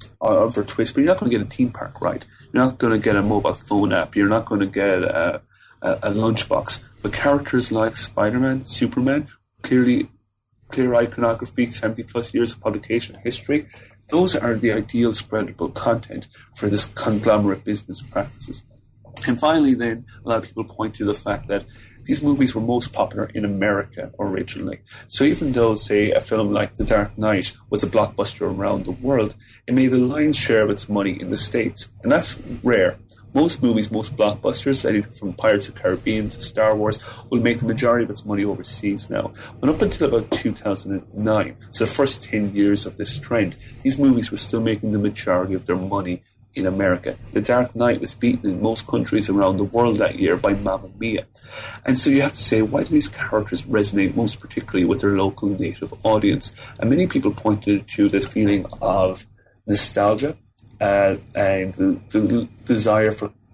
of a Twist, but you're not going to get a theme park ride. You're not going to get a mobile phone app. You're not going to get a, a, a lunchbox. But characters like Spider-Man, Superman, clearly clear iconography, seventy plus years of publication history, those are the ideal spreadable content for this conglomerate business practices. And finally, then, a lot of people point to the fact that these movies were most popular in America originally. So even though, say, a film like The Dark Knight was a blockbuster around the world, it made the lion's share of its money in the States. And that's rare. Most movies, most blockbusters, anything from Pirates of the Caribbean to Star Wars, will make the majority of its money overseas now. But up until about two thousand nine, so the first ten years of this trend, these movies were still making the majority of their money in America. The Dark Knight was beaten in most countries around the world that year by Mamma Mia. And so you have to say, why do these characters resonate most particularly with their local native audience? And many people pointed to this feeling of nostalgia uh, and the, the desire for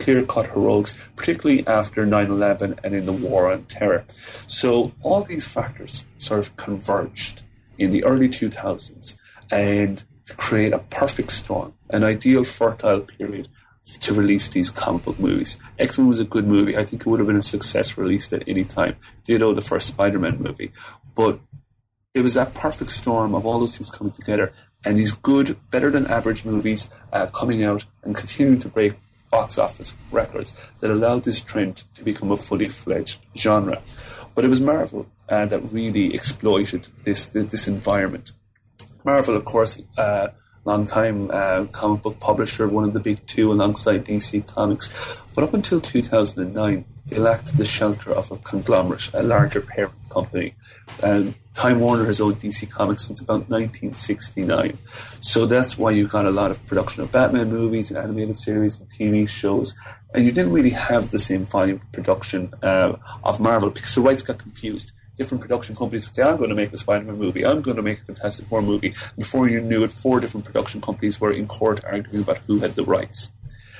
clear-cut heroics, particularly after nine eleven and in the War on Terror. So all these factors sort of converged in the early two thousands and to create a perfect storm, an ideal fertile period to release these comic book movies. X-Men was a good movie. I think it would have been a success released at any time. Ditto the first Spider-Man movie. But it was that perfect storm of all those things coming together and these good, better than average movies uh, coming out and continuing to break box office records that allowed this trend to become a fully fledged genre. But it was Marvel uh, that really exploited this, this this environment. Marvel, of course, uh, long time uh, comic book publisher, one of the big two alongside D C Comics. But up until two thousand nine, they lacked the shelter of a conglomerate, a larger parent company. Um, Time Warner has owned D C Comics since about nineteen sixty-nine. So that's why you got a lot of production of Batman movies and animated series and T V shows. And you didn't really have the same volume of production uh, of Marvel because the rights got confused. Different production companies would say, I'm going to make a Spider-Man movie, I'm going to make a Fantastic Four movie. Before you knew it, four different production companies were in court arguing about who had the rights.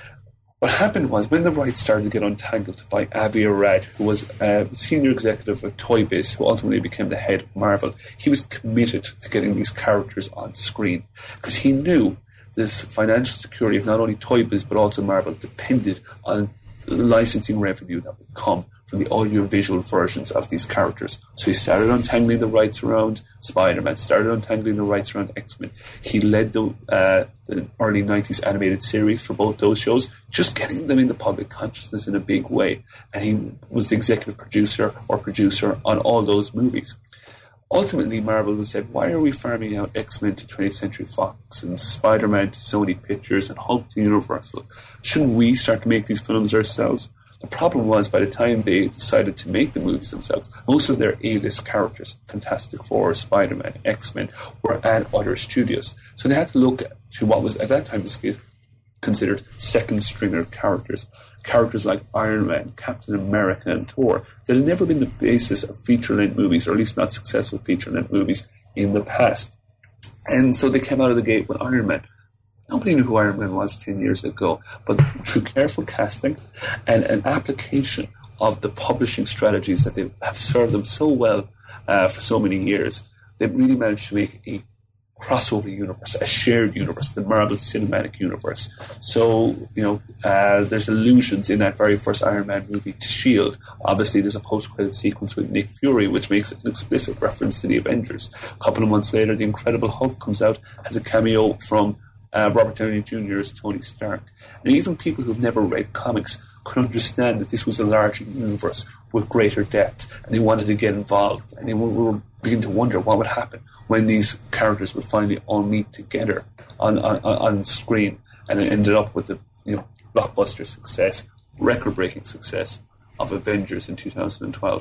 What happened was, when the rights started to get untangled by Avi Arad, who was a senior executive at Toy Biz, who ultimately became the head of Marvel, he was committed to getting these characters on screen because he knew this financial security of not only Toy Biz but also Marvel depended on the licensing revenue that would come from the audiovisual versions of these characters. So he started untangling the rights around Spider-Man, started untangling the rights around X-Men. He led the, uh, the early nineties animated series for both those shows, just getting them into public consciousness in a big way. And he was the executive producer or producer on all those movies. Ultimately, Marvel said, why are we farming out X-Men to twentieth Century Fox and Spider-Man to Sony Pictures and Hulk to Universal? Shouldn't we start to make these films ourselves? The problem was, by the time they decided to make the movies themselves, most of their A-list characters, Fantastic Four, Spider-Man, X-Men, were at other studios. So they had to look to what was, at that time, considered second-stringer characters. Characters like Iron Man, Captain America, and Thor, that had never been the basis of feature-length movies, or at least not successful feature-length movies in the past. And so they came out of the gate with Iron Man. Nobody knew who Iron Man was ten years ago, but through careful casting and an application of the publishing strategies that they have served them so well uh, for so many years, they've really managed to make a crossover universe, a shared universe, the Marvel Cinematic Universe. So, you know, uh, there's allusions in that very first Iron Man movie to S H I E L D. Obviously, there's a post-credit sequence with Nick Fury, which makes an explicit reference to the Avengers. A couple of months later, The Incredible Hulk comes out, has a cameo from Uh, Robert Downey Junior as Tony Stark. And even people who've never read comics could understand that this was a larger universe with greater depth, and they wanted to get involved, and they were, were beginning to wonder what would happen when these characters would finally all meet together on, on, on screen. And it ended up with the, you know, blockbuster success, record-breaking success of Avengers in two thousand twelve.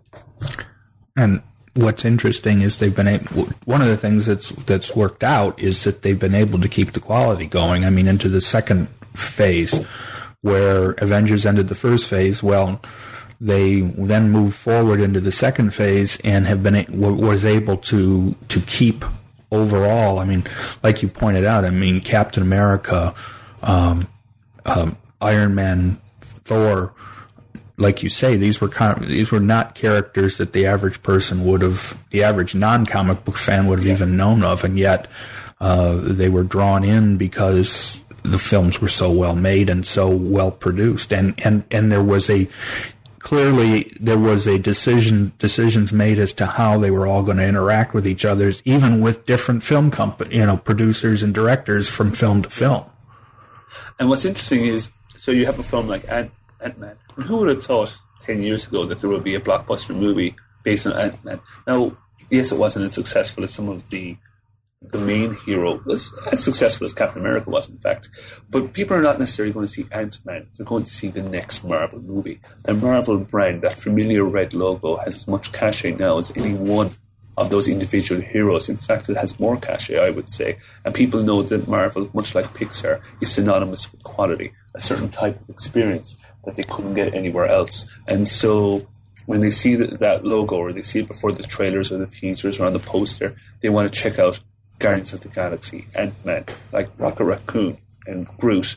And what's interesting is they've been able, one of the things that's that's worked out is that they've been able to keep the quality going. I mean, into the second phase, where Avengers ended the first phase, well, they then moved forward into the second phase and have been was able to to keep overall. I mean, like you pointed out, I mean, Captain America, um, um, Iron Man, Thor. Like you say, these were kind of, these were not characters that the average person would have, the average non-comic book fan would have yeah. even known of, and yet uh, they were drawn in because the films were so well made and so well produced, and and and there was a clearly there was a decision decisions made as to how they were all going to interact with each other, even with different film company, you know, producers and directors from film to film. And what's interesting is, so you have a film like Ant. Ant-Man. And who would have thought ten years ago that there would be a blockbuster movie based on Ant-Man? Now, yes, it wasn't as successful as some of the the main hero. It was as successful as Captain America was, in fact. But people are not necessarily going to see Ant-Man. They're going to see the next Marvel movie. The Marvel brand, that familiar red logo, has as much cachet now as any one of those individual heroes. In fact, it has more cachet, I would say. And people know that Marvel, much like Pixar, is synonymous with quality, a certain type of experience that they couldn't get anywhere else. And so when they see that, that logo, or they see it before the trailers or the teasers or on the poster, they want to check out Guardians of the Galaxy, Ant-Man, like Rocket Raccoon and Groot.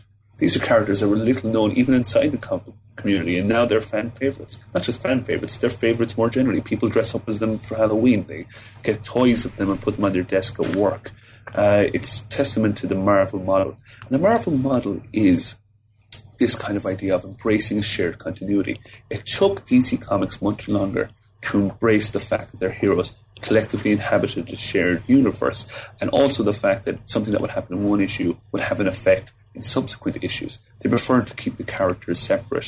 These are characters that were little known even inside the comic book community, and now they're fan favorites. Not just fan favorites, they're favorites more generally. People dress up as them for Halloween. They get toys of them and put them on their desk at work. Uh, it's testament to the Marvel model. And the Marvel model is this kind of idea of embracing a shared continuity. It took D C Comics much longer to embrace the fact that their heroes collectively inhabited a shared universe, and also the fact that something that would happen in one issue would have an effect in subsequent issues. They preferred to keep the characters separate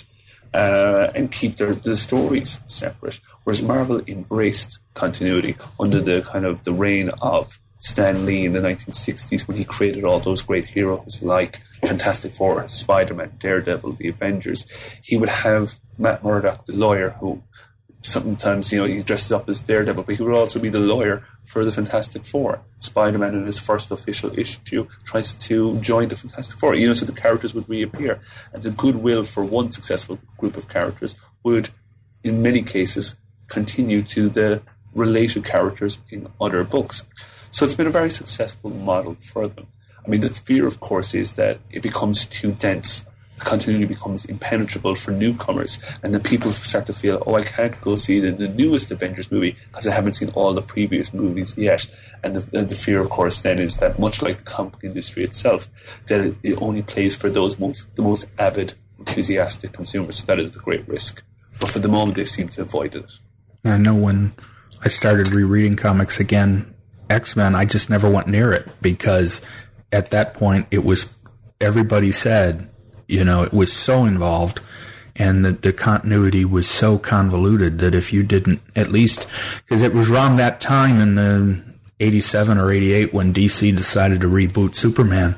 uh, and keep their the stories separate, whereas Marvel embraced continuity under the kind of the reign of Stan Lee in the nineteen sixties, when he created all those great heroes like Fantastic Four, Spider-Man, Daredevil, the Avengers. He would have Matt Murdock, the lawyer, who sometimes, you know, he dresses up as Daredevil, but he would also be the lawyer for the Fantastic Four. Spider-Man, in his first official issue, tries to join the Fantastic Four, you know, so the characters would reappear. And the goodwill for one successful group of characters would, in many cases, continue to the related characters in other books. So it's been a very successful model for them. I mean, the fear, of course, is that it becomes too dense. The continuity becomes impenetrable for newcomers, and then people start to feel, oh, I can't go see the, the newest Avengers movie because I haven't seen all the previous movies yet. And the, and the fear, of course, then is that, much like the comic industry itself, that it, it only plays for those most the most avid, enthusiastic consumers. So that is the great risk. But for the moment, they seem to avoid it. I know when I started rereading comics again, X-Men, I just never went near it, because at that point it was, everybody said, you know, it was so involved, and the, the continuity was so convoluted that if you didn't, at least, because it was around that time in the eighty-seven or eighty-eight when D C decided to reboot Superman,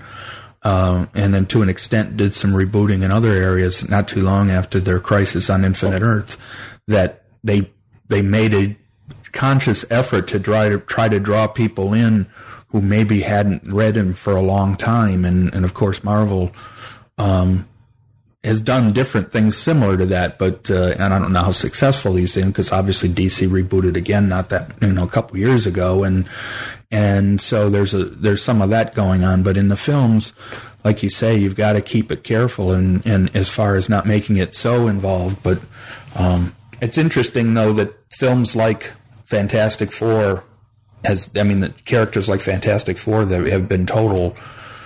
uh, and then to an extent did some rebooting in other areas not too long after their Crisis on Infinite Earth, that they they made a conscious effort to try to try to draw people in who maybe hadn't read him for a long time, and and of course Marvel um has done different things similar to that, but uh, and I don't know how successful these things, because obviously D C rebooted again not that you know a couple years ago, and and so there's a there's some of that going on. But in the films, like you say, you've got to keep it careful, and and as far as not making it so involved. But um it's interesting though that films like Fantastic Four has, I mean, the characters like Fantastic Four that have been total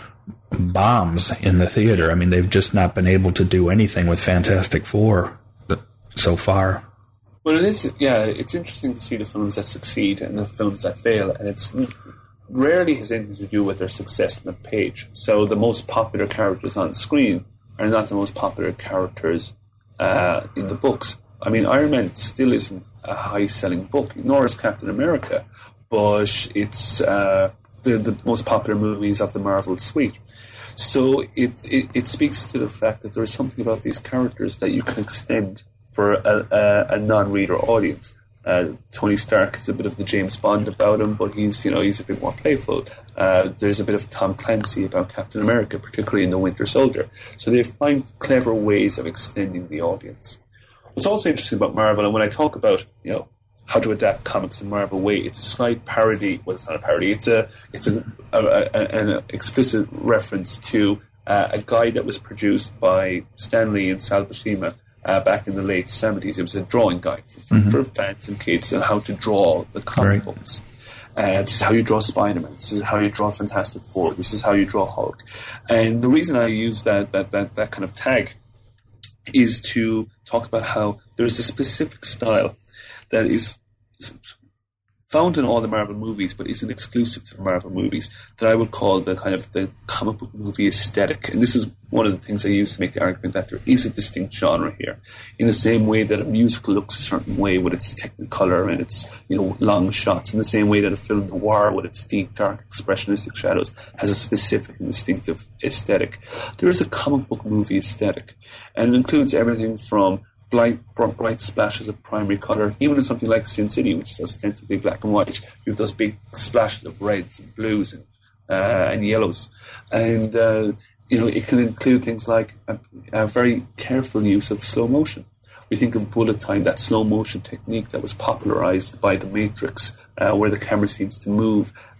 bombs in the theater. I mean, they've just not been able to do anything with Fantastic Four so far. Well, it is, yeah, it's interesting to see the films that succeed and the films that fail, and it's rarely has anything to do with their success on the page. So the most popular characters on screen are not the most popular characters uh, in the books. I mean, Iron Man still isn't a high-selling book, nor is Captain America, but it's uh, the, the most popular movies of the Marvel suite. So it, it, it speaks to the fact that there is something about these characters that you can extend for a, a, a non-reader audience. Uh, Tony Stark is a bit of the James Bond about him, but he's, you know, he's a bit more playful. Uh, there's a bit of Tom Clancy about Captain America, particularly in The Winter Soldier. So they find clever ways of extending the audience. What's also interesting about Marvel, and when I talk about, you know, how to adapt comics in Marvel way, it's a slight parody. Well, it's not a parody. It's a it's a, a, a an explicit reference to uh, a guide that was produced by Stan Lee and Sal Buscema uh, back in the late seventies. It was a drawing guide for, mm-hmm. for fans and kids on how to draw the comic right. books. Uh, this is how you draw Spider-Man. This is how you draw Fantastic Four. This is how you draw Hulk. And the reason I use that that that, that kind of tag is to talk about how there is a specific style that is found in all the Marvel movies, but isn't exclusive to the Marvel movies, that I would call the kind of the comic book movie aesthetic. And this is one of the things I use to make the argument that there is a distinct genre here. In the same way that a musical looks a certain way with its technicolor and its, you know, long shots, in the same way that a film noir with its deep, dark, expressionistic shadows has a specific and distinctive aesthetic. There is a comic book movie aesthetic, and it includes everything from Bright, bright splashes of primary colour, even in something like Sin City, which is ostensibly black and white. You have those big splashes of reds and blues and uh, and yellows, and uh, you know it can include things like a, a very careful use of slow motion. We think of bullet time, that slow motion technique that was popularised by The Matrix, uh, where the camera seems to move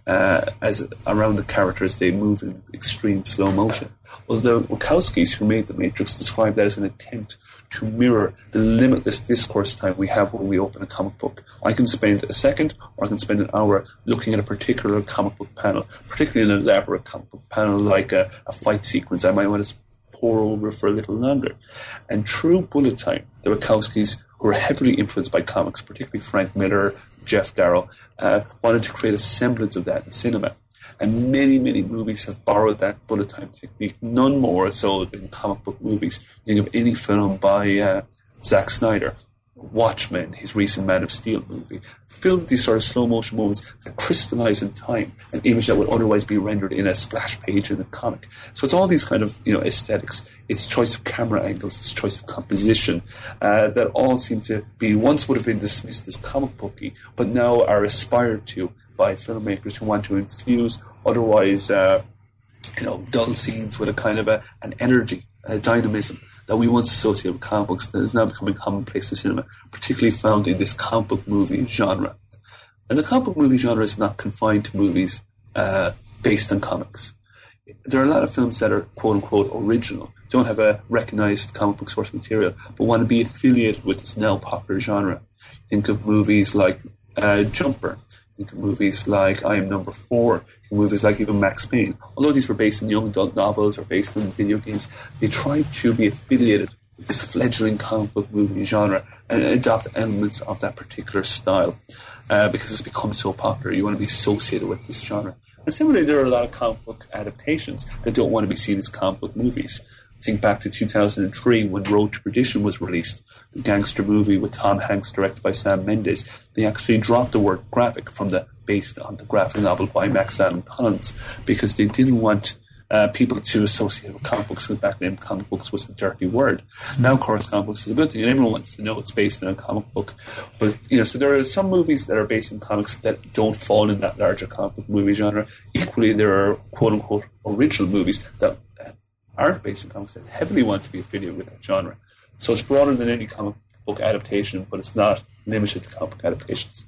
uh, as around the characters they move in extreme slow motion. Well, the Wachowskis who made The Matrix described that as an attempt to mirror the limitless discourse time we have when we open a comic book. I can spend a second or I can spend an hour looking at a particular comic book panel, particularly an elaborate comic book panel like a, a fight sequence. I might want to pour over for a little longer. And through bullet time, the Wachowskis, who were heavily influenced by comics, particularly Frank Miller, Jeff Darrow, uh, wanted to create a semblance of that in cinema. And many, many movies have borrowed that bullet time technique, none more so than comic book movies. Think of any film by uh, Zack Snyder, Watchmen, his recent Man of Steel movie, filmed these sort of slow motion moments that crystallize in time, an image that would otherwise be rendered in a splash page in a comic. So it's all these kind of, you know, aesthetics. It's choice of camera angles, it's choice of composition, uh, that all seem to be, once would have been dismissed as comic booky, but now are aspired to by filmmakers who want to infuse otherwise, uh, you know, dull scenes with a kind of a, an energy, a dynamism that we once associated with comic books that is now becoming commonplace in cinema, particularly found in this comic book movie genre. And the comic book movie genre is not confined to movies uh, based on comics. There are a lot of films that are quote-unquote original, don't have a recognized comic book source material, but want to be affiliated with this now popular genre. Think of movies like uh, Jumper. Think of movies like I Am Number Four. Movies like even Max Payne. Although these were based on young adult novels or based on video games, they tried to be affiliated with this fledgling comic book movie genre and adopt elements of that particular style uh, because it's become so popular. You want to be associated with this genre. And similarly, there are a lot of comic book adaptations that don't want to be seen as comic book movies. Think back to two thousand three when Road to Perdition was released, the gangster movie with Tom Hanks directed by Sam Mendes. They actually dropped the word graphic from the based on the graphic novel by Max Allan Collins because they didn't want uh, people to associate with comic books, because back then comic books was a dirty word. Now, of course, comic books is a good thing, and everyone wants to know it's based on a comic book. But, you know, so there are some movies that are based on comics that don't fall in that larger comic book movie genre. Equally, there are quote-unquote original movies that aren't based on comics that heavily want to be affiliated with that genre. So it's broader than any comic book adaptation, but it's not limited to comic book adaptations.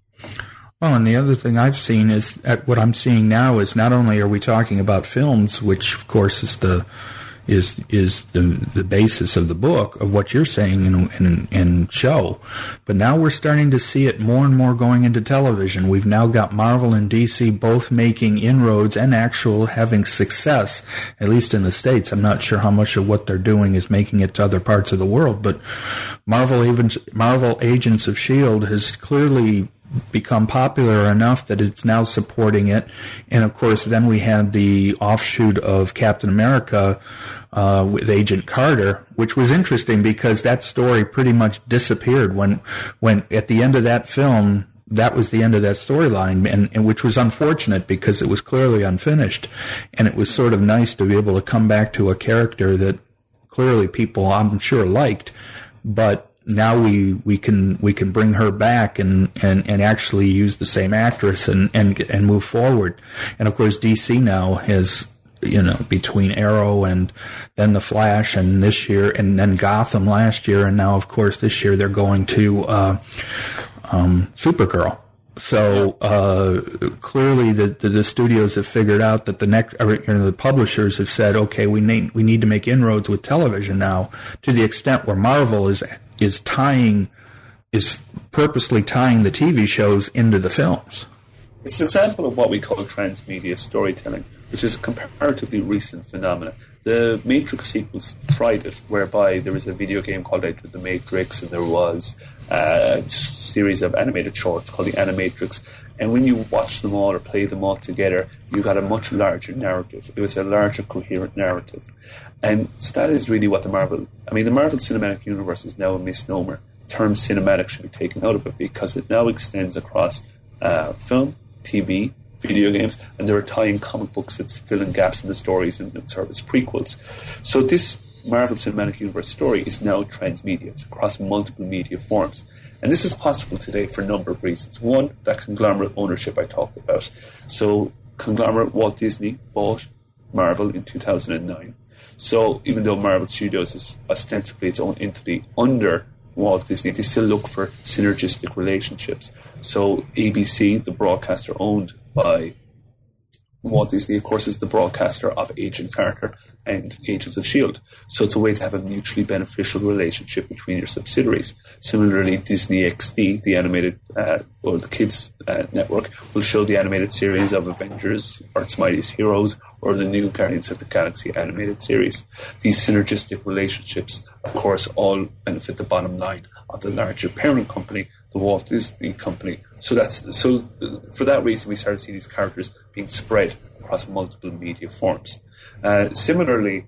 Well, and the other thing I've seen is, at what I'm seeing now is not only are we talking about films, which of course is the is is the the basis of the book of what you're saying in in, in show, but now we're starting to see it more and more going into television. We've now got Marvel and D C both making inroads and actual having success, at least in the States. I'm not sure how much of what they're doing is making it to other parts of the world, but Marvel even Marvel Agents of S H I E L D has clearly become popular enough that it's now supporting it. And of course, then we had the offshoot of Captain America uh, with Agent Carter, which was interesting because that story pretty much disappeared when, when at the end of that film, that was the end of that storyline, and, and which was unfortunate because it was clearly unfinished. And it was sort of nice to be able to come back to a character that clearly people, I'm sure, liked, but now we, we can we can bring her back and, and, and actually use the same actress and, and and move forward. And of course D C now has, you know, between Arrow and then the Flash and this year and then Gotham last year, and now of course this year they're going to uh um Supergirl. So uh clearly the, the the studios have figured out that the next, or, you know, the publishers have said, okay, we need we need to make inroads with television now, to the extent where Marvel is is tying is purposely tying the T V shows into the films. It's an example of what we call transmedia storytelling, which is a comparatively recent phenomenon. The Matrix sequels tried it, whereby there was a video game called Enter the Matrix, and there was a series of animated shorts called the Animatrix. And when you watch them all or play them all together, you got a much larger narrative. It was a larger, coherent narrative. And so that is really what the Marvel... I mean, the Marvel Cinematic Universe is now a misnomer. The term cinematic should be taken out of it because it now extends across uh, film, T V, video games, and there are tying comic books that's filling gaps in the stories and, and serve as prequels. So this Marvel Cinematic Universe story is now transmedia. It's across multiple media forms. And this is possible today for a number of reasons. One, that conglomerate ownership I talked about. So conglomerate Walt Disney bought Marvel in two thousand nine. So even though Marvel Studios is ostensibly its own entity under Walt Disney, they still look for synergistic relationships. So A B C, the broadcaster owned by Walt Disney, of course, is the broadcaster of Agent Carter and Agents of S H I E L D. So it's a way to have a mutually beneficial relationship between your subsidiaries. Similarly, Disney X D, the animated, uh, or the kids uh, network, will show the animated series of Avengers, Earth's Mightiest Heroes, or the new Guardians of the Galaxy animated series. These synergistic relationships, of course, all benefit the bottom line of the larger parent company, the Walt Disney Company. So that's so. For that reason, we started seeing these characters being spread across multiple media forms. Uh, similarly,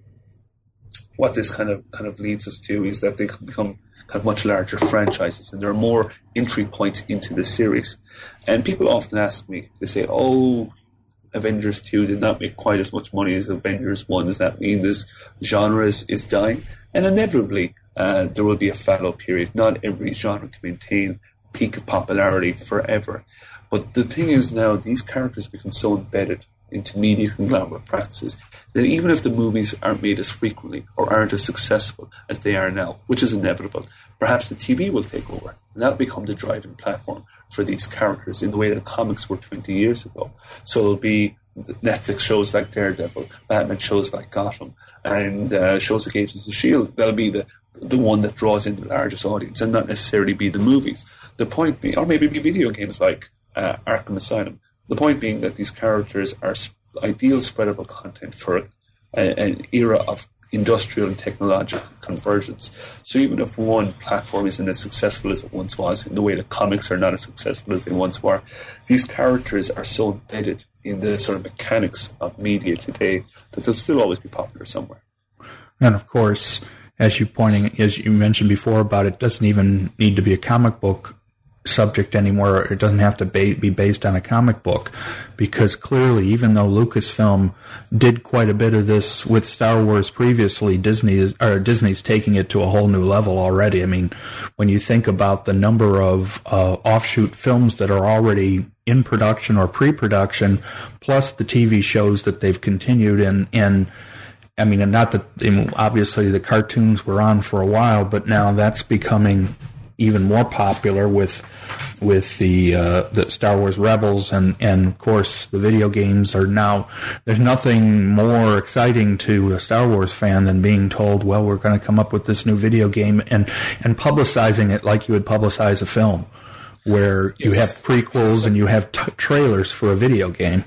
what this kind of kind of leads us to is that they become kind of much larger franchises, and there are more entry points into the series. And people often ask me, they say, "Oh, Avengers two did not make quite as much money as Avengers one. Does that mean this genre is, is dying?" And inevitably, uh, there will be a fallow period. Not every genre can maintain peak of popularity forever. But the thing is now, these characters become so embedded into media conglomerate practices that even if the movies aren't made as frequently or aren't as successful as they are now, which is inevitable, perhaps the T V will take over, and that'll become the driving platform for these characters in the way that comics were twenty years ago. So it'll be Netflix shows like Daredevil, Batman shows like Gotham, and uh, shows like Agents of S H I E L D. That'll be the the one that draws in the largest audience, and not necessarily be the movies. The point being, or maybe be video games like uh, Arkham Asylum. The point being that these characters are ideal spreadable content for a, an era of industrial and technological convergence. So even if one platform isn't as successful as it once was, in the way that comics are not as successful as they once were, these characters are so embedded in the sort of mechanics of media today that they'll still always be popular somewhere. And of course, as you pointing, as you mentioned before about it, doesn't even need to be a comic book subject anymore. It doesn't have to be based on a comic book, because clearly, even though Lucasfilm did quite a bit of this with Star Wars previously, Disney is or Disney's taking it to a whole new level already. I mean, when you think about the number of uh, offshoot films that are already in production or pre-production, plus the T V shows that they've continued in, in I mean, and not that, I mean, obviously the cartoons were on for a while, but now that's becoming even more popular with with the uh, the Star Wars Rebels, and, and of course the video games are now. There's nothing more exciting to a Star Wars fan than being told, well, we're going to come up with this new video game, and and publicizing it like you would publicize a film, where you yes. have prequels and you have t- trailers for a video game.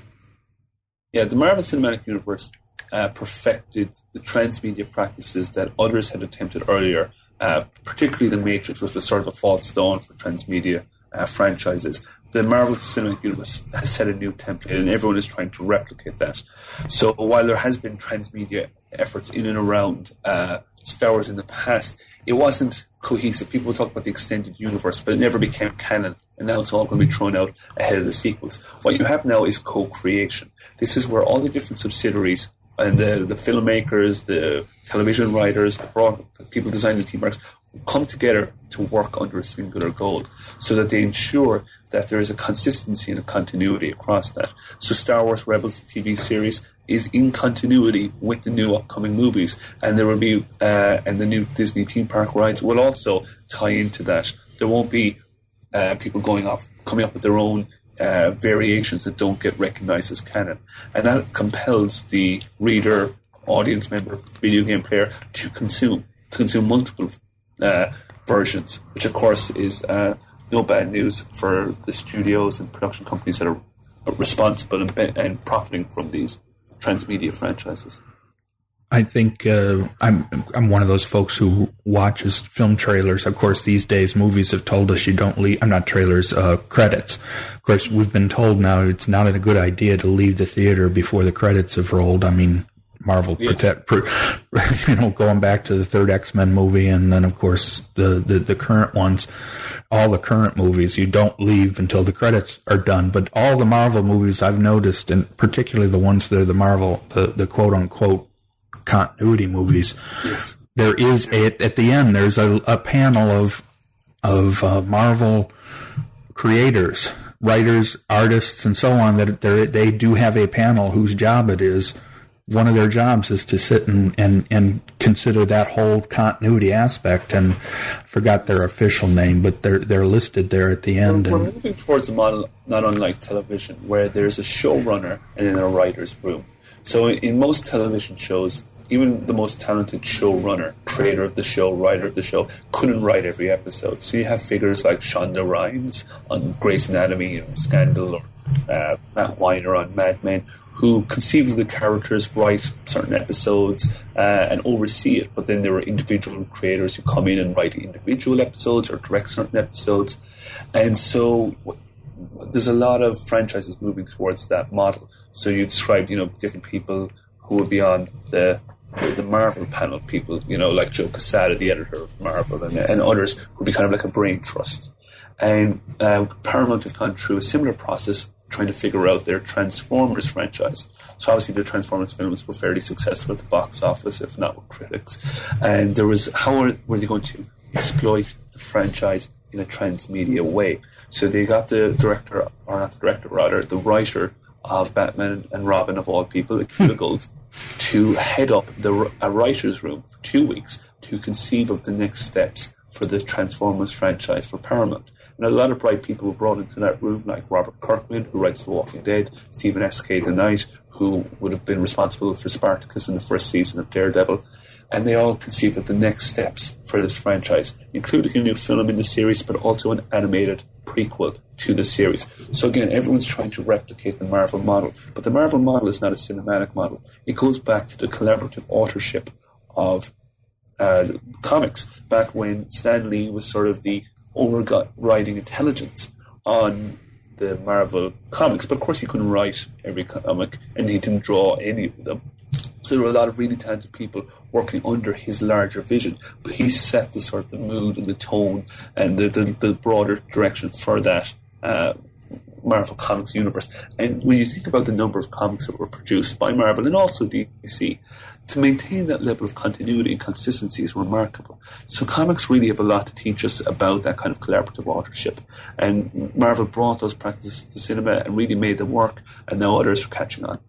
Yeah, the Marvel Cinematic Universe uh, perfected the transmedia practices that others had attempted earlier. Uh, particularly The Matrix, which was sort of a false dawn for transmedia uh, franchises. The Marvel Cinematic Universe has set a new template, and everyone is trying to replicate that. So while there has been transmedia efforts in and around uh, Star Wars in the past, it wasn't cohesive. People talk about the extended universe, but it never became canon, and now it's all going to be thrown out ahead of the sequels. What you have now is co-creation. This is where all the different subsidiaries and the, the filmmakers, the television writers, the, broad, the people designing the theme parks come together to work under a singular goal, so that they ensure that there is a consistency and a continuity across that. So Star Wars Rebels T V series is in continuity with the new upcoming movies, and there will be uh, and the new Disney theme park rides will also tie into that. There won't be uh, people going off coming up with their own Uh, variations that don't get recognized as canon, and that compels the reader, audience member, video game player to consume to consume multiple uh, versions, which of course is uh, no bad news for the studios and production companies that are responsible and, and profiting from these transmedia franchises. I think uh, I'm I'm one of those folks who watches film trailers. Of course, these days movies have told us you don't leave. I'm not trailers, uh, credits. Of course, we've been told now it's not a good idea to leave the theater before the credits have rolled. I mean, Marvel, yes. protect, per, you know, going back to the third X-Men movie, and then of course the, the the current ones, all the current movies. You don't leave until the credits are done. But all the Marvel movies I've noticed, and particularly the ones that are the Marvel, the, the quote unquote continuity movies, yes. there is a, at the end there's a, a panel of of uh, Marvel creators, writers, artists, and so on, that they they do have a panel whose job it is one of their jobs is to sit and, and, and consider that whole continuity aspect. And I forgot their official name, but they're they're listed there at the end. We're, we're and, moving towards a model not unlike television, where there's a showrunner and then a writer's room. So in most television shows, even the most talented showrunner, creator of the show, writer of the show, couldn't write every episode. So you have figures like Shonda Rhimes on Grey's Anatomy and Scandal, or uh, Matt Weiner on Mad Men, who conceive of the characters, write certain episodes, uh, and oversee it. But then there are individual creators who come in and write individual episodes or direct certain episodes. And so there's a lot of franchises moving towards that model. So you described, you know, different people who would be on the the Marvel panel, people, you know, like Joe Quesada, the editor of Marvel, and, and others would be kind of like a brain trust. And uh, Paramount have gone through a similar process trying to figure out their Transformers franchise. So obviously the Transformers films were fairly successful at the box office, if not with critics. And there was, how are, were they going to exploit the franchise in a transmedia way? So they got the director, or not the director, rather, the writer of Batman and Robin, of all people, Akiva Gold, to head up the a writer's room for two weeks to conceive of the next steps for the Transformers franchise for Paramount. And a lot of bright people were brought into that room, like Robert Kirkman, who writes The Walking Dead, Stephen S K DeKnight, who would have been responsible for Spartacus in the first season of Daredevil. And they all conceived of the next steps for this franchise, including a new film in the series, but also an animated prequel to the series. So again, everyone's trying to replicate the Marvel model, but the Marvel model is not a cinematic model. It goes back to the collaborative authorship of uh, comics, back when Stan Lee was sort of the overriding intelligence on the Marvel comics. But of course he couldn't write every comic, and he didn't draw any of them. So there were a lot of really talented people working under his larger vision, but he set the sort of the mood and the tone and the, the, the broader direction for that uh, Marvel Comics universe. And when you think about the number of comics that were produced by Marvel and also D C, to maintain that level of continuity and consistency is remarkable. So comics really have a lot to teach us about that kind of collaborative authorship. And Marvel brought those practices to cinema and really made them work, and now others are catching on.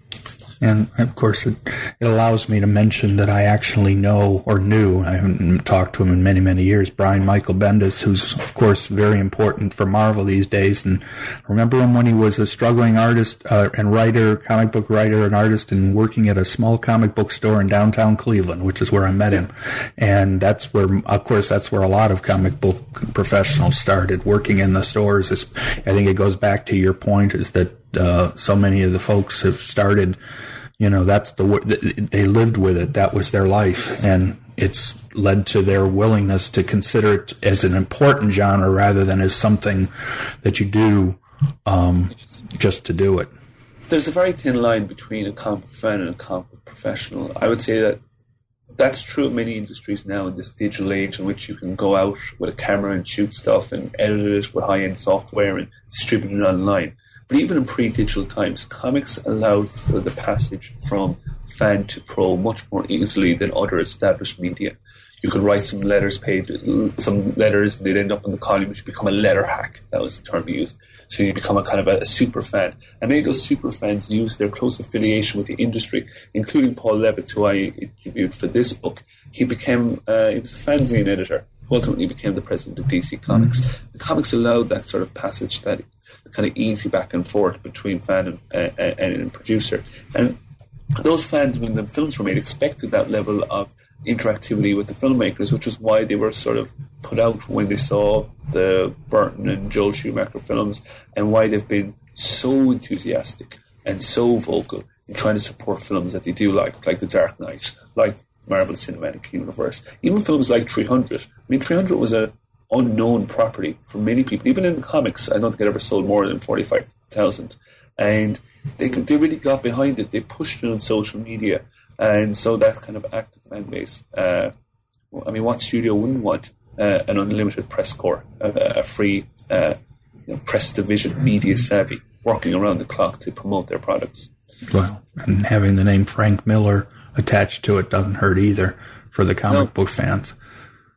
And, of course, it, it allows me to mention that I actually know or knew, I haven't talked to him in many, many years, Brian Michael Bendis, who's, of course, very important for Marvel these days. And I remember him when he was a struggling artist uh, and writer, comic book writer and artist, and working at a small comic book store in downtown Cleveland, which is where I met him. And that's where, of course, that's where a lot of comic book professionals started, working in the stores. I think it goes back to your point, is that Uh, so many of the folks have started, you know, that's the, they lived with it. That was their life. And it's led to their willingness to consider it as an important genre rather than as something that you do um, just to do it. There's a very thin line between a comic book fan and a comic book professional. I would say that that's true of many industries now in this digital age in which you can go out with a camera and shoot stuff and edit it with high-end software and distribute it online. But even in pre-digital times, comics allowed for the passage from fan to pro much more easily than other established media. You could write some letters, paid some letters, and they'd end up in the column, which would become a letter hack. That was the term used. So you become a kind of a, a super fan. And many of those super fans use their close affiliation with the industry, including Paul Levitz, who I interviewed for this book. He became uh, he was a fanzine editor, who ultimately became the president of D C Comics. Mm-hmm. The comics allowed that sort of passage, that kind of easy back and forth between fan and, uh, and, and producer. And those fans, when the films were made, expected that level of interactivity with the filmmakers, which is why they were sort of put out when they saw the Burton and Joel Schumacher films, and why they've been so enthusiastic and so vocal in trying to support films that they do like, like The Dark Knight, like Marvel Cinematic Universe. Even films like three hundred. I mean, three hundred was a unknown property for many people. Even in the comics, I don't think it ever sold more than forty-five thousand. And they they really got behind it. They pushed it on social media. And so that kind of active fan base. Uh, I mean, what studio wouldn't want uh, an unlimited press corps, a, a free uh, you know, press division, media savvy, working around the clock to promote their products? Well, and having the name Frank Miller attached to it doesn't hurt either for the comic no. book fans.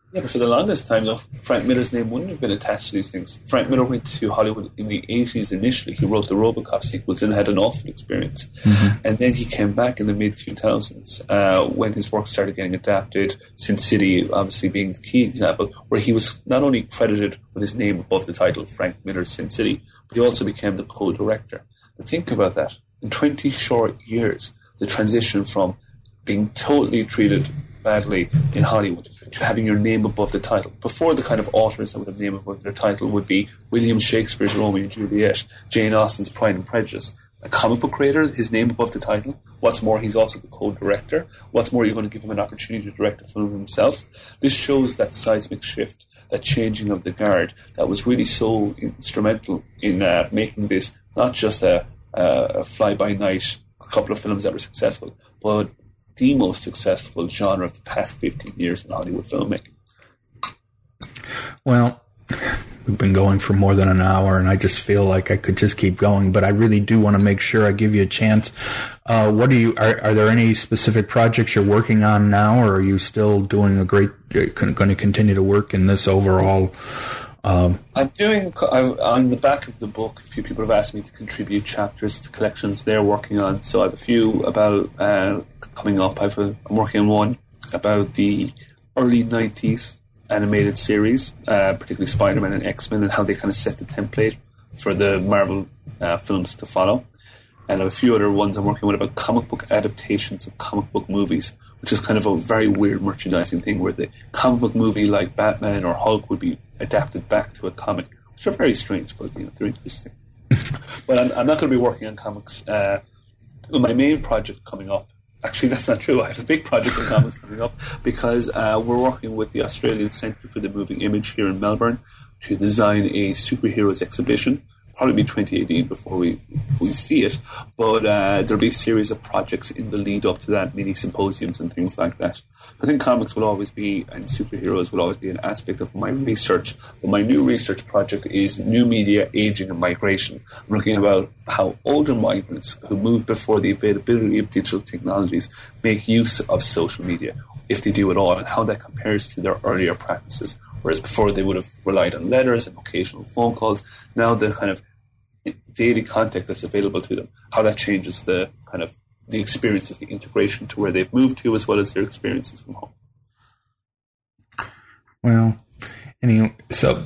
Yeah, but for the longest time, though, Frank Miller's name wouldn't have been attached to these things. Frank Miller went to Hollywood in the eighties initially. He wrote the RoboCop sequels and had an awful experience. Mm-hmm. And then he came back in the mid two thousands uh, when his work started getting adapted, Sin City obviously being the key example, where he was not only credited with his name above the title, Frank Miller's Sin City, but he also became the co-director. And think about that. In twenty short years, the transition from being totally treated badly in Hollywood to having your name above the title. Before, the kind of authors that would have name above their title would be William Shakespeare's Romeo and Juliet, Jane Austen's Pride and Prejudice. A comic book creator, his name above the title. What's more, he's also the co-director. What's more, you're going to give him an opportunity to direct the film himself. This shows that seismic shift, that changing of the guard, that was really so instrumental in uh, making this not just a, a fly-by-night couple of films that were successful, but the most successful genre of the past fifteen years in Hollywood filmmaking. Well, we've been going for more than an hour, and I just feel like I could just keep going, but I really do want to make sure I give you a chance. Uh, what do you? Are, are there any specific projects you're working on now, or are you still doing a great? Going to continue to work in this overall? Um, I'm doing I'm, on the back of the book. A few people have asked me to contribute chapters to collections they're working on. So I have a few about uh, coming up. I've a, I'm working on one about the early nineties animated series, uh, particularly Spider-Man and X-Men, and how they kind of set the template for the Marvel uh, films to follow. And I have a few other ones I'm working with about comic book adaptations of comic book movies, which is kind of a very weird merchandising thing where the comic book movie like Batman or Hulk would be adapted back to a comic, which are very strange, but you know, they're interesting. But I'm, I'm not going to be working on comics. Uh, my main project coming up, actually that's not true, I have a big project on comics coming up because uh, we're working with the Australian Centre for the Moving Image here in Melbourne to design a superheroes exhibition. Probably be twenty eighteen before we, we see it, but uh, there'll be a series of projects in the lead up to that, mini symposiums and things like that. I think comics will always be, and superheroes will always be an aspect of my research, but my new research project is new media, aging and migration. I'm looking about how older migrants who moved before the availability of digital technologies make use of social media, if they do at all, and how that compares to their earlier practices. Whereas before they would have relied on letters and occasional phone calls, now the kind of daily contact that's available to them, how that changes the kind of the experiences, the integration to where they've moved to, as well as their experiences from home. Well, anyway, so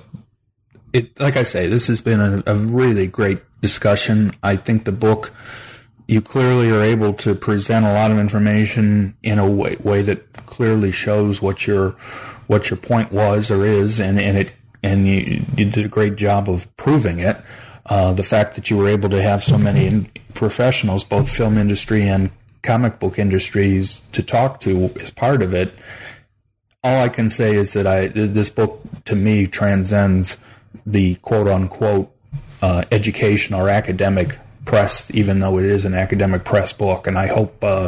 it, like I say, this has been a, a really great discussion. I think the book, you clearly are able to present a lot of information in a way, way that clearly shows what your what your point was or is, and, and it and you, you did a great job of proving it. Uh, the fact that you were able to have so many in- professionals, both film industry and comic book industries, to talk to is part of it. All I can say is that I this book, to me, transcends the quote-unquote uh, education or academic press, even though it is an academic press book. And I hope uh,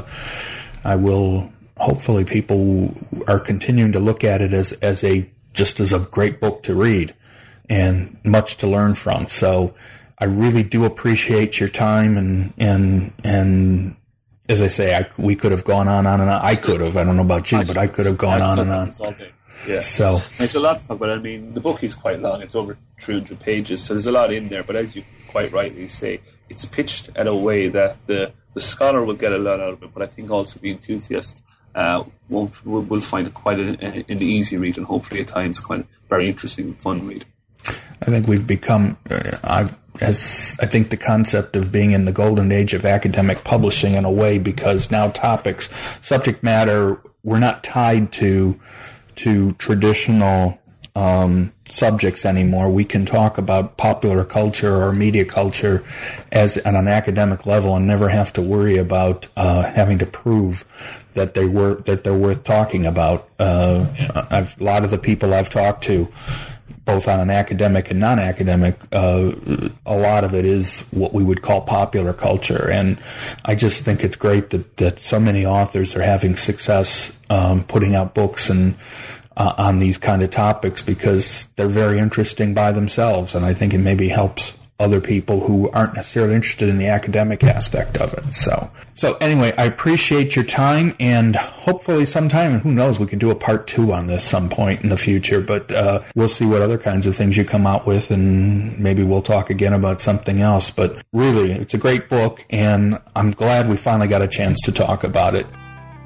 I will, hopefully people are continuing to look at it as, as a just as a great book to read and much to learn from. So I really do appreciate your time, and and and as I say, I, we could have gone on, on and on. I could have. I don't know about you, but I could have gone on and on. Yeah. So it's a lot, but I mean, the book is quite long. It's over three hundred pages, so there's a lot in there. But as you quite rightly say, it's pitched in a way that the, the scholar will get a lot out of it, but I think also the enthusiast uh, won't will, will find it quite an, an easy read, and hopefully at times quite a very interesting and fun read. I think we've become, uh, I've, as I think the concept of being in the golden age of academic publishing in a way, because now topics, subject matter, we're not tied to to traditional um, subjects anymore. We can talk about popular culture or media culture as on an academic level and never have to worry about uh, having to prove that they were that they're worth talking about. Uh, I've, a lot of the people I've talked to, both on an academic and non-academic, uh, a lot of it is what we would call popular culture. And I just think it's great that, that so many authors are having success um, putting out books and uh, on these kind of topics, because they're very interesting by themselves. And I think it maybe helps other people who aren't necessarily interested in the academic aspect of it. So, so anyway, I appreciate your time, and hopefully sometime, who knows, we can do a part two on this some point in the future, but uh, we'll see what other kinds of things you come out with, and maybe we'll talk again about something else. But really, it's a great book, and I'm glad we finally got a chance to talk about it.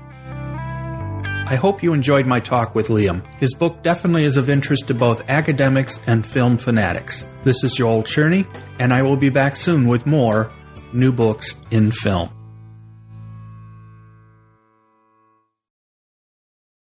I hope you enjoyed my talk with Liam. His book definitely is of interest to both academics and film fanatics. This is Joel Cherney, and I will be back soon with more New Books in Film.